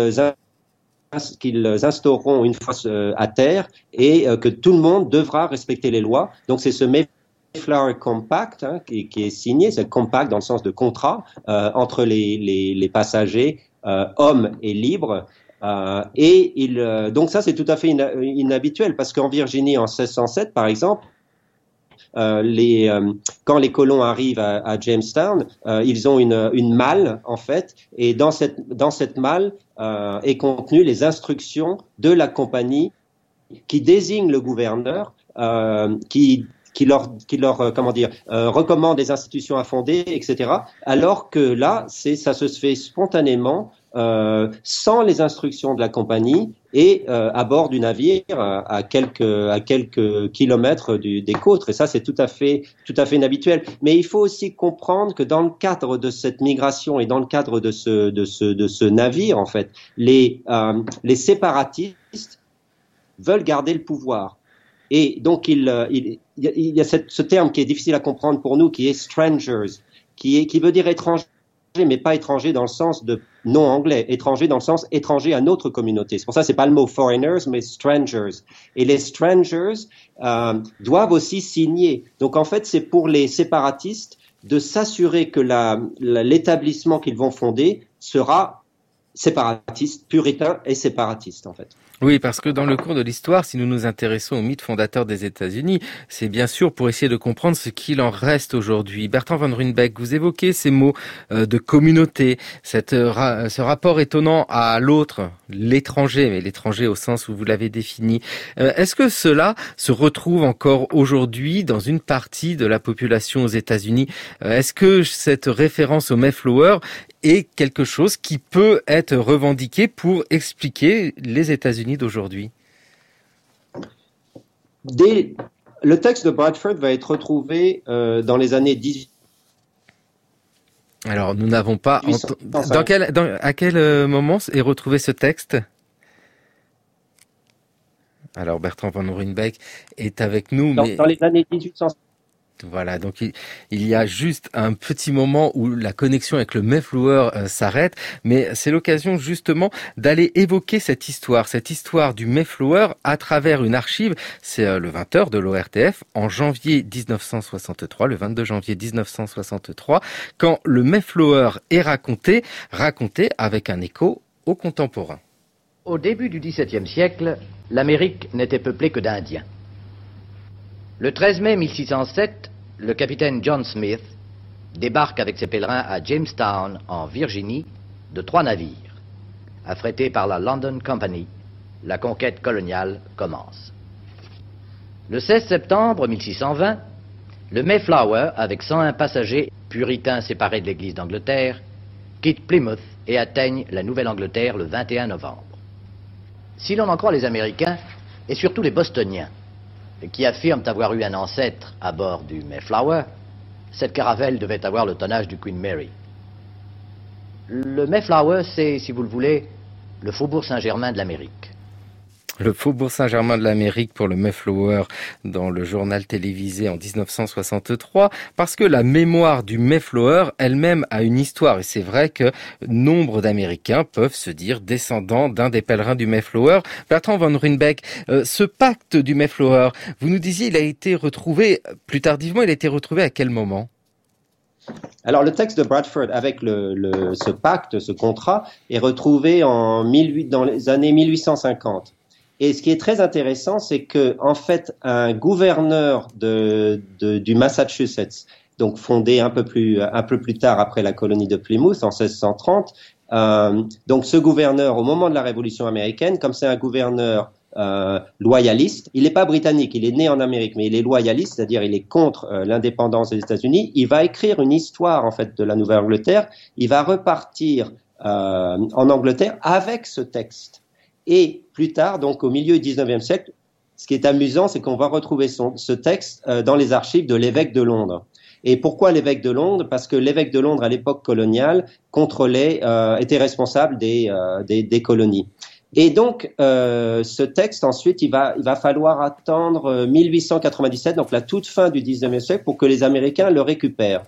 qu'ils instaureront une fois à terre, et euh, que tout le monde devra respecter les lois. Donc c'est ce Mayflower Compact hein, qui, qui est signé, c'est le compact dans le sens de contrat euh, entre les, les, les passagers, euh, hommes et libres. Euh, et il, euh, donc ça c'est tout à fait ina- inhabituel, parce qu'en Virginie en seize cent sept par exemple, Euh, les, euh, quand les colons arrivent à, à Jamestown, euh, ils ont une, une malle en fait, et dans cette, dans cette malle euh, est contenues les instructions de la compagnie qui désigne le gouverneur, euh, qui qui leur, qui leur euh, comment dire, euh, recommande des institutions à fonder, et cetera. Alors que là, c'est, ça se fait spontanément, euh, sans les instructions de la compagnie, et euh, à bord du navire, à, à quelques à quelques kilomètres du, des côtes. Et ça, c'est tout à fait tout à fait inhabituel. Mais il faut aussi comprendre que dans le cadre de cette migration et dans le cadre de ce de ce de ce navire, en fait, les euh, les séparatistes veulent garder le pouvoir. Et donc, il, il, il y a cette, ce terme qui est difficile à comprendre pour nous, qui est strangers, qui, est, qui veut dire étranger, mais pas étranger dans le sens de non anglais, étranger dans le sens étranger à notre communauté. C'est pour ça que c'est pas le mot foreigners, mais strangers. Et les strangers euh, doivent aussi signer. Donc, en fait, c'est pour les séparatistes de s'assurer que la, la, l'établissement qu'ils vont fonder sera séparatiste, puritain et séparatiste, en fait. Oui, parce que dans le cours de l'histoire, si nous nous intéressons au mythe fondateur des États-Unis, c'est bien sûr pour essayer de comprendre ce qu'il en reste aujourd'hui. Bertrand van Ruynbeck, vous évoquez ces mots euh, de communauté, cette, ra- ce rapport étonnant à l'autre, l'étranger, mais l'étranger au sens où vous l'avez défini. Euh, est-ce que cela se retrouve encore aujourd'hui dans une partie de la population aux États-Unis ? euh, Est-ce que cette référence au Mayflower est quelque chose qui peut être revendiqué pour expliquer les États-Unis d'aujourd'hui? Dès, le texte de Bradford va être retrouvé euh, dans les années dix-huit. Alors, nous n'avons pas... Ent... Dans quel, dans, à quel moment est retrouvé ce texte ? Alors, Bertrand van Ruynbeck est avec nous, dans, mais... Dans les années dix-huit cent. Voilà, donc il, il y a juste un petit moment où la connexion avec le Mayflower euh, s'arrête, mais c'est l'occasion justement d'aller évoquer cette histoire, cette histoire du Mayflower à travers une archive. C'est euh, le vingt heures de l'O R T F en janvier dix-neuf cent soixante-trois, le vingt-deux janvier dix-neuf cent soixante-trois, quand le Mayflower est raconté, raconté avec un écho au contemporain. Au début du dix-septième siècle, l'Amérique n'était peuplée que d'Indiens. Le treize mai mille six cent sept, le capitaine John Smith débarque avec ses pèlerins à Jamestown, en Virginie, de trois navires. Affrétés par la London Company, la conquête coloniale commence. Le seize septembre mille six cent vingt, le Mayflower, avec cent un passagers puritains séparés de l'Église d'Angleterre, quitte Plymouth et atteigne la Nouvelle-Angleterre le vingt et un novembre. Si l'on en croit les Américains, et surtout les Bostoniens, qui affirment avoir eu un ancêtre à bord du Mayflower, cette caravelle devait avoir le tonnage du Queen Mary. Le Mayflower, c'est, si vous le voulez, le faubourg Saint-Germain de l'Amérique. Le faubourg Saint-Germain de l'Amérique pour le Mayflower dans le journal télévisé en dix-neuf cent soixante-trois, parce que la mémoire du Mayflower elle-même a une histoire. Et c'est vrai que nombre d'Américains peuvent se dire descendants d'un des pèlerins du Mayflower. Bertrand von Runebeck, euh, ce pacte du Mayflower, vous nous disiez, il a été retrouvé, plus tardivement, il a été retrouvé à quel moment ? Alors, le texte de Bradford avec le, le, ce pacte, ce contrat, est retrouvé en mille huit, dans les années mille huit cent cinquante. Et ce qui est très intéressant, c'est que, en fait, un gouverneur de, de, du Massachusetts, donc fondé un peu plus, un peu plus tard après la colonie de Plymouth en seize cent trente, euh, donc ce gouverneur, au moment de la Révolution américaine, comme c'est un gouverneur euh, loyaliste, il n'est pas britannique, il est né en Amérique, mais il est loyaliste, c'est-à-dire il est contre euh, l'indépendance des États-Unis. Il va écrire une histoire, en fait, de la Nouvelle-Angleterre. Il va repartir euh, en Angleterre avec ce texte. Et plus tard, donc au milieu du dix-neuvième siècle, ce qui est amusant, c'est qu'on va retrouver son, ce texte euh, dans les archives de l'évêque de Londres. Et pourquoi l'évêque de Londres ? Parce que l'évêque de Londres, à l'époque coloniale, contrôlait, euh, était responsable des, euh, des, des colonies. Et donc, euh, ce texte, ensuite, il va, il va falloir attendre mille huit cent quatre-vingt-dix-sept, donc la toute fin du dix-neuvième siècle, pour que les Américains le récupèrent.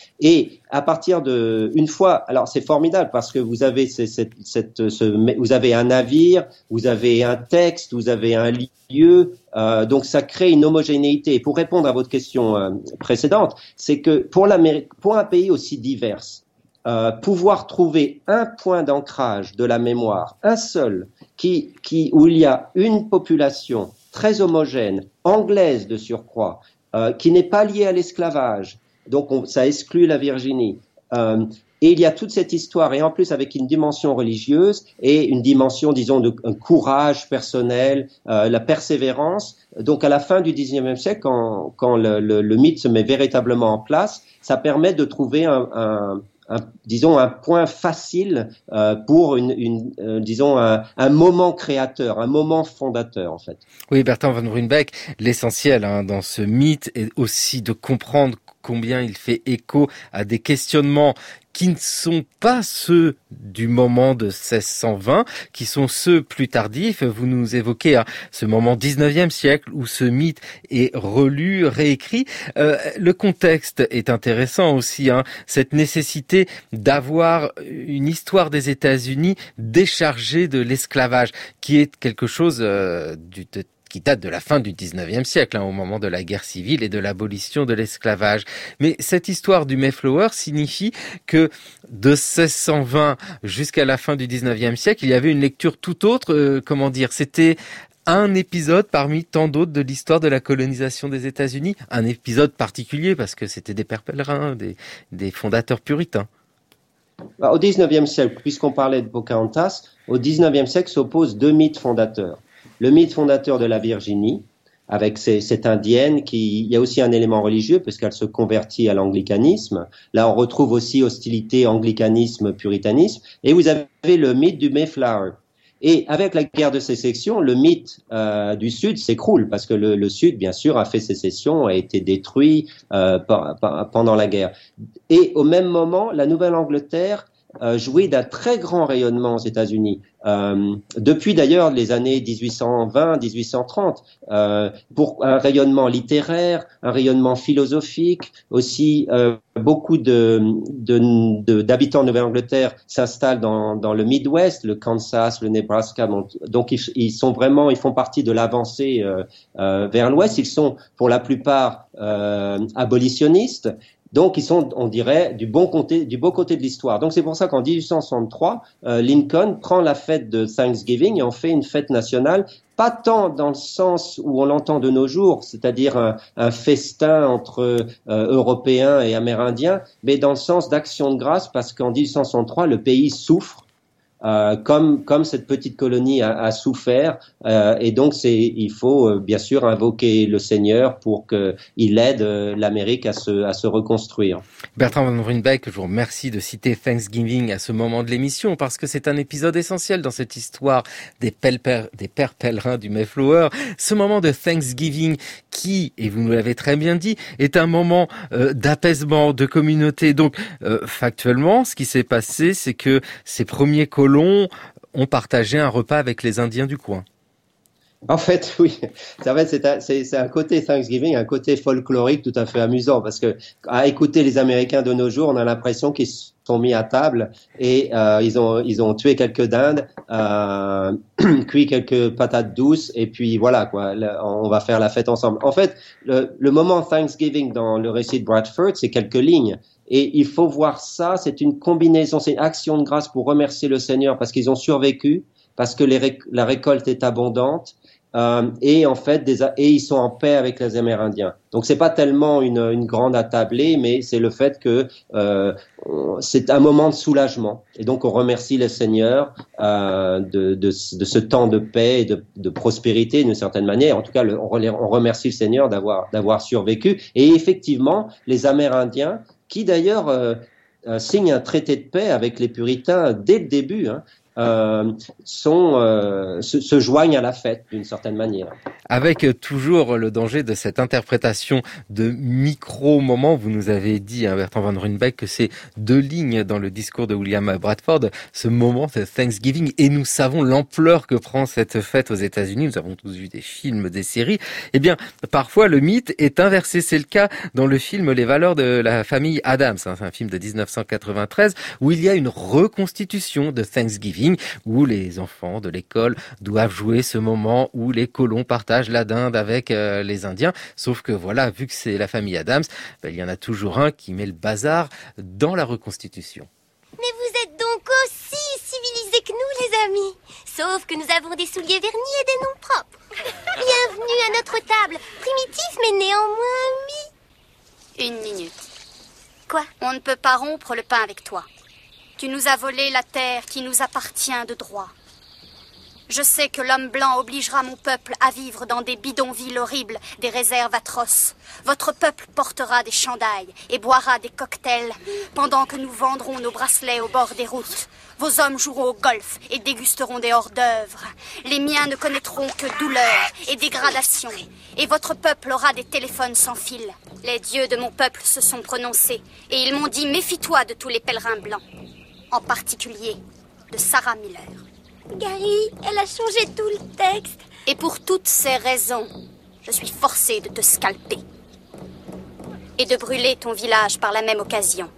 Et à partir de, une fois, alors c'est formidable parce que vous avez cette, cette, cette, ce, vous avez un navire, vous avez un texte, vous avez un lieu, euh, donc ça crée une homogénéité. Et pour répondre à votre question euh, précédente, c'est que pour l'Amérique, pour un pays aussi divers, euh, pouvoir trouver un point d'ancrage de la mémoire, un seul, qui, qui, où il y a une population très homogène, anglaise de surcroît, euh, qui n'est pas liée à l'esclavage. Donc, on, ça exclut la Virginie. Euh, et il y a toute cette histoire, et en plus avec une dimension religieuse et une dimension, disons, de un courage personnel, euh, la persévérance. Donc, à la fin du dix-neuvième siècle, quand, quand le, le, le mythe se met véritablement en place, ça permet de trouver un, un, un disons, un point facile euh, pour une, une euh, disons, un, un moment créateur, un moment fondateur, en fait. Oui, Bertrand von Runebeck, l'essentiel hein, dans ce mythe est aussi de comprendre combien il fait écho à des questionnements qui ne sont pas ceux du moment de seize cent vingt, qui sont ceux plus tardifs. Vous nous évoquez hein, ce moment dix-neuvième siècle où ce mythe est relu, réécrit. Euh, le contexte est intéressant aussi, hein, cette nécessité d'avoir une histoire des États-Unis déchargée de l'esclavage, qui est quelque chose euh, du de qui date de la fin du dix-neuvième siècle, hein, au moment de la guerre civile et de l'abolition de l'esclavage. Mais cette histoire du Mayflower signifie que de seize cent vingt jusqu'à la fin du dix-neuvième siècle, il y avait une lecture tout autre, euh, comment dire, c'était un épisode parmi tant d'autres de l'histoire de la colonisation des États-Unis, un épisode particulier parce que c'était des pères pèlerins, des, des fondateurs puritains. Au dix-neuvième siècle, puisqu'on parlait de Pocahontas, au dix-neuvième siècle s'opposent deux mythes fondateurs. Le mythe fondateur de la Virginie, avec ces, cette indienne qui, il y a aussi un élément religieux puisqu'elle se convertit à l'anglicanisme. Là, on retrouve aussi hostilité anglicanisme-puritanisme. Et vous avez le mythe du Mayflower. Et avec la guerre de sécession, le mythe euh, du Sud s'écroule parce que le, le Sud, bien sûr, a fait sécession, a été détruit euh, par, par, pendant la guerre. Et au même moment, la Nouvelle-Angleterre euh, jouit d'un très grand rayonnement aux États-Unis. Euh, depuis d'ailleurs les années dix-huit cent vingt à dix-huit cent trente, euh, pour un rayonnement littéraire, un rayonnement philosophique, aussi euh, beaucoup de, de, de, d'habitants de Nouvelle-Angleterre s'installent dans, dans le Midwest, le Kansas, le Nebraska, donc ils, ils sont vraiment, ils font partie de l'avancée euh, euh, vers l'Ouest. Ils sont pour la plupart euh, abolitionnistes. Donc, ils sont, on dirait, du bon côté, du beau côté de l'histoire. Donc, c'est pour ça qu'en dix-huit cent soixante-trois, euh, Lincoln prend la fête de Thanksgiving et en fait une fête nationale, pas tant dans le sens où on l'entend de nos jours, c'est-à-dire un, un festin entre euh, Européens et Amérindiens, mais dans le sens d'action de grâce, parce qu'en dix-huit cent soixante-trois, le pays souffre. Euh, comme comme cette petite colonie a, a souffert, euh, et donc c'est il faut euh, bien sûr invoquer le Seigneur pour que il aide euh, l'Amérique à se à se reconstruire. Bertrand Van Ruynbeck, je vous remercie de citer Thanksgiving à ce moment de l'émission parce que c'est un épisode essentiel dans cette histoire des, pel- des pères pèlerins du Mayflower. Ce moment de Thanksgiving qui, et vous nous l'avez très bien dit, est un moment euh, d'apaisement, de communauté. Donc euh, factuellement, ce qui s'est passé, c'est que ces premiers colons ont partagé un repas avec les Indiens du coin. En fait, oui. En fait, c'est un, c'est, c'est un côté Thanksgiving, un côté folklorique tout à fait amusant parce que à écouter les Américains de nos jours, on a l'impression qu'ils sont mis à table et euh, ils ont ils ont tué quelques dindes, euh, cuit quelques patates douces et puis voilà quoi. On va faire la fête ensemble. En fait, le, le moment Thanksgiving dans le récit de Bradford, c'est quelques lignes. Et il faut voir ça, c'est une combinaison, c'est une action de grâce pour remercier le Seigneur parce qu'ils ont survécu, parce que les réc- la récolte est abondante, euh, et en fait, des, et ils sont en paix avec les Amérindiens. Donc c'est pas tellement une, une grande attablée, mais c'est le fait que euh, c'est un moment de soulagement. Et donc on remercie le Seigneur euh, de, de, de ce temps de paix et de, de prospérité d'une certaine manière. En tout cas, le, on, on remercie le Seigneur d'avoir, d'avoir survécu. Et effectivement, les Amérindiens qui d'ailleurs euh, euh, signe un traité de paix avec les puritains dès le début, hein, euh, sont, euh, se, se joignent à la fête d'une certaine manière. Avec toujours le danger de cette interprétation de micro-moments. Vous nous avez dit, hein, Bertrand Van Ruynbeck, que c'est deux lignes dans le discours de William Bradford, ce moment de Thanksgiving, et nous savons l'ampleur que prend cette fête aux États-Unis. Nous avons tous vu des films, des séries. Eh bien, parfois, le mythe est inversé. C'est le cas dans le film Les valeurs de la famille Adams, hein, c'est un film de dix-neuf cent quatre-vingt-treize, où il y a une reconstitution de Thanksgiving, où les enfants de l'école doivent jouer ce moment où les colons partagent la dinde avec euh, les Indiens. Sauf que voilà, vu que c'est la famille Adams, ben, il y en a toujours un qui met le bazar dans la reconstitution. Mais vous êtes donc aussi civilisés que nous, les amis. Sauf que nous avons des souliers vernis et des noms propres. Bienvenue à notre table, primitif mais néanmoins ami. Une minute. Quoi? On ne peut pas rompre le pain avec toi. Tu nous as volé la terre qui nous appartient de droit. Je sais que l'homme blanc obligera mon peuple à vivre dans des bidonvilles horribles, des réserves atroces. Votre peuple portera des chandails et boira des cocktails pendant que nous vendrons nos bracelets au bord des routes. Vos hommes joueront au golf et dégusteront des hors-d'œuvre. Les miens ne connaîtront que douleur et dégradation. Et votre peuple aura des téléphones sans fil. Les dieux de mon peuple se sont prononcés et ils m'ont dit « Méfie-toi de tous les pèlerins blancs ». En particulier de Sarah Miller. Gary, elle a changé tout le texte. Et pour toutes ces raisons, je suis forcée de te scalper. Et de brûler ton village par la même occasion.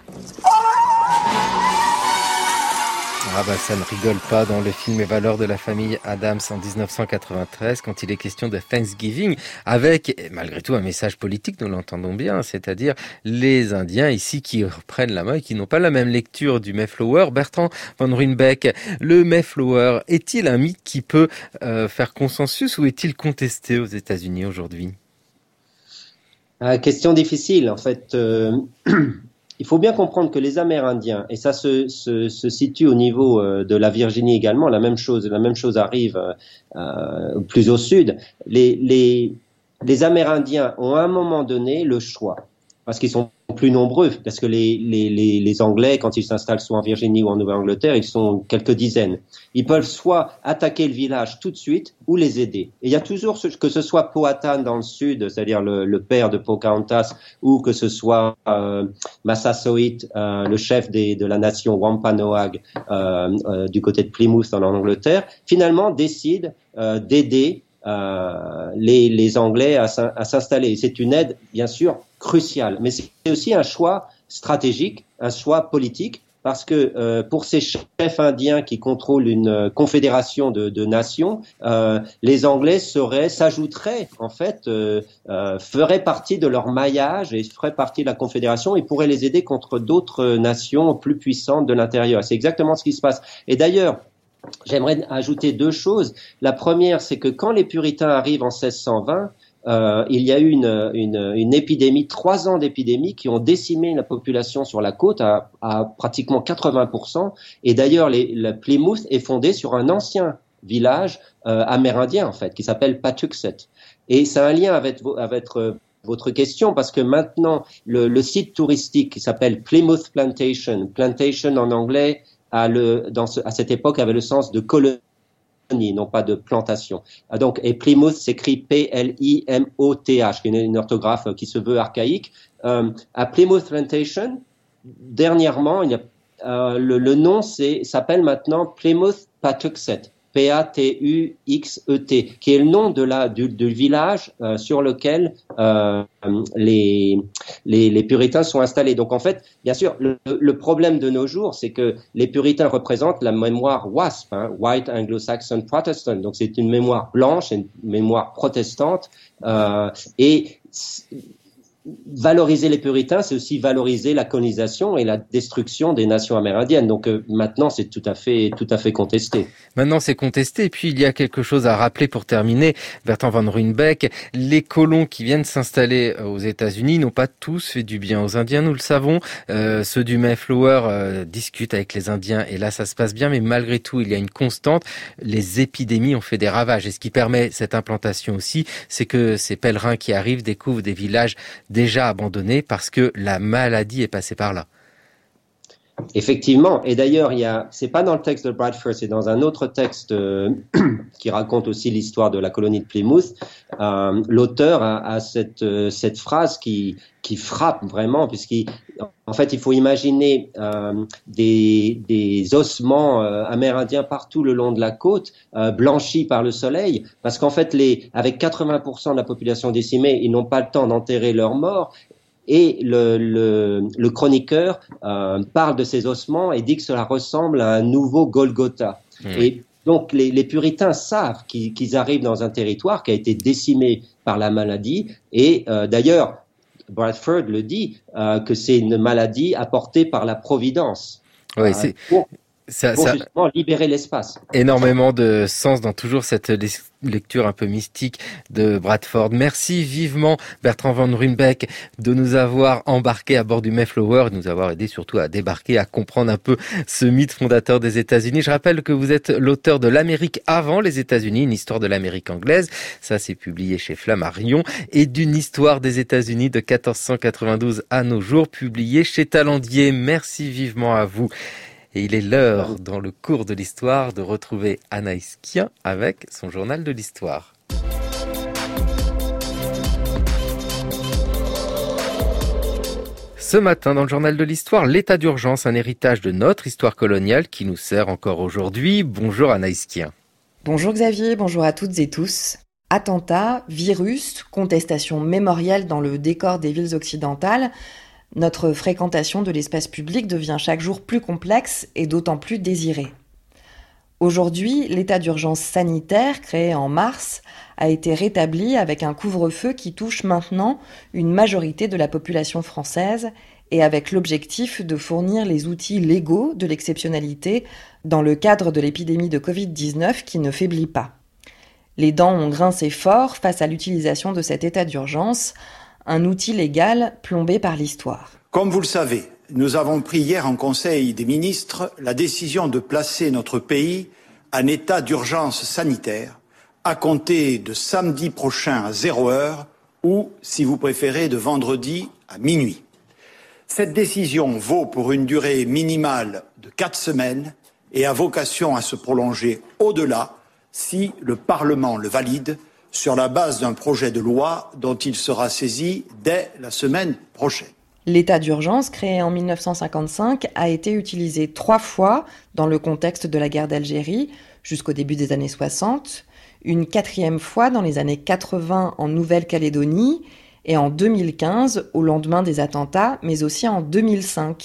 Ah bah ça ne rigole pas dans le film Les valeurs de la famille Adams en dix-neuf cent quatre-vingt-treize quand il est question de Thanksgiving avec malgré tout un message politique, nous l'entendons bien, c'est-à-dire les Indiens ici qui reprennent la main et qui n'ont pas la même lecture du Mayflower. Bertrand Van Ruynbeck, le Mayflower est-il un mythe qui peut euh, faire consensus ou est-il contesté aux États-Unis aujourd'hui? Ah, question difficile en fait. Euh... Il faut bien comprendre que les Amérindiens, et ça se, se, se situe au niveau euh, de la Virginie également, la même chose, la même chose arrive euh, plus au sud. Les, les, les Amérindiens ont à un moment donné le choix, parce qu'ils sont plus nombreux, parce que les, les, les, les Anglais, quand ils s'installent soit en Virginie ou en Nouvelle-Angleterre, ils sont quelques dizaines. Ils peuvent soit attaquer le village tout de suite ou les aider. Et il y a toujours, que ce soit Powhatan dans le sud, c'est-à-dire le, le père de Pocahontas, ou que ce soit euh, Massasoit, euh, le chef des, de la nation Wampanoag euh, euh, du côté de Plymouth en Angleterre, finalement décident euh, d'aider Euh, les, les Anglais à, à s'installer. C'est une aide, bien sûr, cruciale, mais c'est aussi un choix stratégique, un choix politique, parce que euh, pour ces chefs indiens qui contrôlent une euh, confédération de, de nations, euh, les Anglais seraient, s'ajouteraient en fait, euh, euh, feraient partie de leur maillage et feraient partie de la confédération et pourraient les aider contre d'autres nations plus puissantes de l'intérieur. C'est exactement ce qui se passe. Et d'ailleurs, j'aimerais ajouter deux choses. La première, c'est que quand les Puritains arrivent en seize cent vingt, Euh, il y a eu une, une, une épidémie, trois ans d'épidémie qui ont décimé la population sur la côte à, à pratiquement quatre-vingts pour cent. Et d'ailleurs, les, la Plymouth est fondée sur un ancien village euh, amérindien en fait, qui s'appelle Patuxet. Et c'est un lien avec, avec euh, votre question parce que maintenant, le, le site touristique qui s'appelle Plymouth Plantation, plantation en anglais, a le, dans ce, à cette époque avait le sens de colonie, non pas de plantation. Donc, et Plymouth s'écrit P L I M O T H, qui est une orthographe qui se veut archaïque. Euh, à Plymouth Plantation, dernièrement, il y a, euh, le, le nom c'est, s'appelle maintenant Plymouth Patuxet, P A T U X E T, qui est le nom de la, du, du village euh, sur lequel euh, les, les, les puritains sont installés. Donc en fait, bien sûr, le, le problème de nos jours, c'est que les puritains représentent la mémoire W A S P, hein, White Anglo-Saxon Protestant. Donc c'est une mémoire blanche, une mémoire protestante, euh, et valoriser les puritains, c'est aussi valoriser la colonisation et la destruction des nations amérindiennes. Donc euh, maintenant, c'est tout à fait, tout à fait contesté. Maintenant, c'est contesté. Et puis, il y a quelque chose à rappeler pour terminer. Bertrand Van Ruynbeck, les colons qui viennent s'installer aux États-Unis n'ont pas tous fait du bien aux Indiens, nous le savons. Euh, ceux du Mayflower euh, discutent avec les Indiens et là, ça se passe bien. Mais malgré tout, il y a une constante. Les épidémies ont fait des ravages. Et ce qui permet cette implantation aussi, c'est que ces pèlerins qui arrivent découvrent des villages déjà abandonnés parce que la maladie est passée par là. Effectivement, et d'ailleurs, il y a, c'est pas dans le texte de Bradford, c'est dans un autre texte euh, qui raconte aussi l'histoire de la colonie de Plymouth. Euh, l'auteur a, a cette euh, cette phrase qui qui frappe vraiment, puisqu'en fait, il faut imaginer euh, des des ossements euh, amérindiens partout le long de la côte, euh, blanchis par le soleil, parce qu'en fait, les avec quatre-vingts pour cent de la population décimée, ils n'ont pas le temps d'enterrer leurs morts. Et le, le, le chroniqueur euh, parle de ces ossements et dit que cela ressemble à un nouveau Golgotha. Mmh. Et donc les, les puritains savent qu'ils, qu'ils arrivent dans un territoire qui a été décimé par la maladie. Et euh, d'ailleurs, Bradford le dit, euh, que c'est une maladie apportée par la Providence. Oui, euh, c'est... Pour, Ça, pour ça, justement libérer l'espace. Énormément de sens dans toujours cette lecture un peu mystique de Bradford. Merci vivement Bertrand Van Ruynbeck de nous avoir embarqués à bord du Mayflower et de nous avoir aidé surtout à débarquer, à comprendre un peu ce mythe fondateur des États-Unis. Je rappelle que vous êtes l'auteur de L'Amérique avant les États-Unis, une histoire de l'Amérique anglaise. Ça, c'est publié chez Flammarion, et d'une histoire des États-Unis de quatorze cent quatre-vingt-douze à nos jours, publié chez Talendier. Merci vivement à vous. Et il est l'heure, dans le cours de l'histoire, de retrouver Anaïs Kien avec son journal de l'histoire. Ce matin, dans le journal de l'histoire, l'état d'urgence, un héritage de notre histoire coloniale qui nous sert encore aujourd'hui. Bonjour Anaïs Kien. Bonjour Xavier, bonjour à toutes et tous. Attentats, virus, contestation mémorielle dans le décor des villes occidentales, notre fréquentation de l'espace public devient chaque jour plus complexe et d'autant plus désirée. Aujourd'hui, l'état d'urgence sanitaire, créé en mars, a été rétabli avec un couvre-feu qui touche maintenant une majorité de la population française et avec l'objectif de fournir les outils légaux de l'exceptionnalité dans le cadre de l'épidémie de covid dix-neuf qui ne faiblit pas. Les dents ont grincé fort face à l'utilisation de cet état d'urgence, un outil légal plombé par l'histoire. Comme vous le savez, nous avons pris hier en Conseil des ministres la décision de placer notre pays en état d'urgence sanitaire à compter de samedi prochain à zéro heure ou, si vous préférez, de vendredi à minuit. Cette décision vaut pour une durée minimale de quatre semaines et a vocation à se prolonger au-delà si le Parlement le valide sur la base d'un projet de loi dont il sera saisi dès la semaine prochaine. L'état d'urgence, créé en dix-neuf cent cinquante-cinq, a été utilisé trois fois dans le contexte de la guerre d'Algérie, jusqu'au début des années soixante, une quatrième fois dans les années quatre-vingts en Nouvelle-Calédonie, et en deux mille quinze, au lendemain des attentats, mais aussi en deux mille cinq,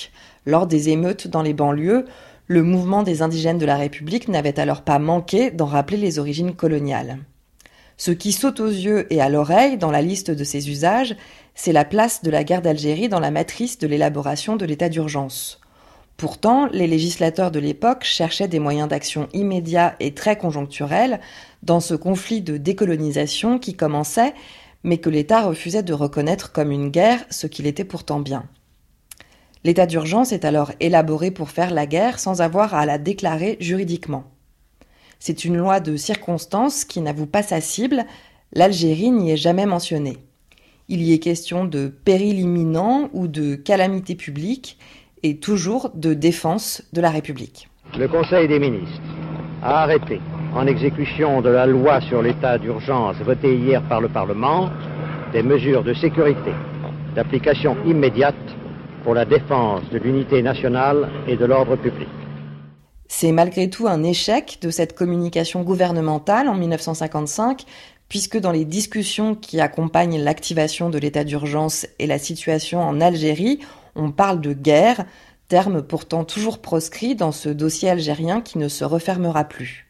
Lors des émeutes dans les banlieues, le mouvement des indigènes de la République n'avait alors pas manqué d'en rappeler les origines coloniales. Ce qui saute aux yeux et à l'oreille dans la liste de ces usages, c'est la place de la guerre d'Algérie dans la matrice de l'élaboration de l'état d'urgence. Pourtant, les législateurs de l'époque cherchaient des moyens d'action immédiats et très conjoncturels dans ce conflit de décolonisation qui commençait, mais que l'État refusait de reconnaître comme une guerre, ce qu'il était pourtant bien. L'état d'urgence est alors élaboré pour faire la guerre sans avoir à la déclarer juridiquement. C'est une loi de circonstance qui n'avoue pas sa cible, l'Algérie n'y est jamais mentionnée. Il y est question de péril imminent ou de calamité publique, et toujours de défense de la République. Le Conseil des ministres a arrêté, en exécution de la loi sur l'état d'urgence votée hier par le Parlement, des mesures de sécurité d'application immédiate pour la défense de l'unité nationale et de l'ordre public. C'est malgré tout un échec de cette communication gouvernementale en dix-neuf cent cinquante-cinq, puisque dans les discussions qui accompagnent l'activation de l'état d'urgence et la situation en Algérie, on parle de guerre, terme pourtant toujours proscrit dans ce dossier algérien qui ne se refermera plus.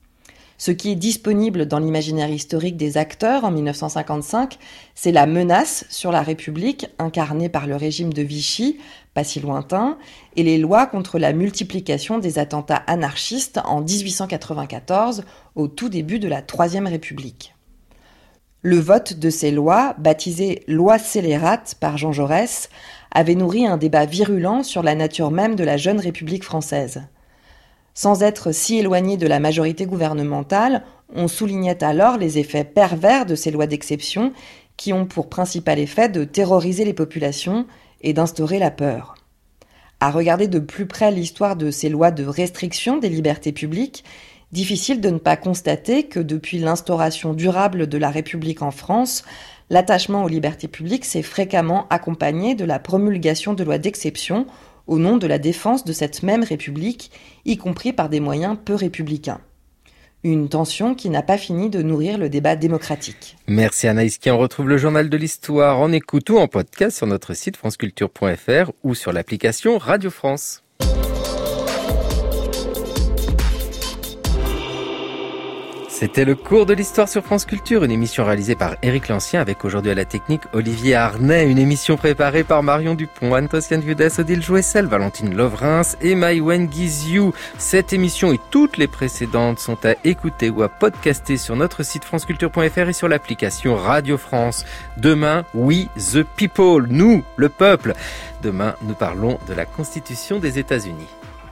Ce qui est disponible dans l'imaginaire historique des acteurs en dix-neuf cent cinquante-cinq, c'est la menace sur la République incarnée par le régime de Vichy, pas si lointain, et les lois contre la multiplication des attentats anarchistes en dix-huit cent quatre-vingt-quatorze, au tout début de la Troisième République. Le vote de ces lois, baptisées « loi scélérate » par Jean Jaurès, avait nourri un débat virulent sur la nature même de la jeune République française. Sans être si éloigné de la majorité gouvernementale, on soulignait alors les effets pervers de ces lois d'exception qui ont pour principal effet de terroriser les populations et d'instaurer la peur. À regarder de plus près l'histoire de ces lois de restriction des libertés publiques, difficile de ne pas constater que depuis l'instauration durable de la République en France, l'attachement aux libertés publiques s'est fréquemment accompagné de la promulgation de lois d'exception au nom de la défense de cette même République, y compris par des moyens peu républicains. Une tension qui n'a pas fini de nourrir le débat démocratique. Merci Anaïs, qui on retrouve le journal de l'histoire en écoute ou en podcast sur notre site franceculture point f r ou sur l'application Radio France. C'était le cours de l'histoire sur France Culture, une émission réalisée par Éric Lancien avec aujourd'hui à la technique Olivier Arnay, une émission préparée par Marion Dupont, Anne-Tosiane Viudas, Odile Joessel, Valentine Lovrins et Maïwen Guiziou. Cette émission et toutes les précédentes sont à écouter ou à podcaster sur notre site franceculture point f r et sur l'application Radio France. Demain, we the people, nous, le peuple. Demain, nous parlons de la Constitution des États-Unis.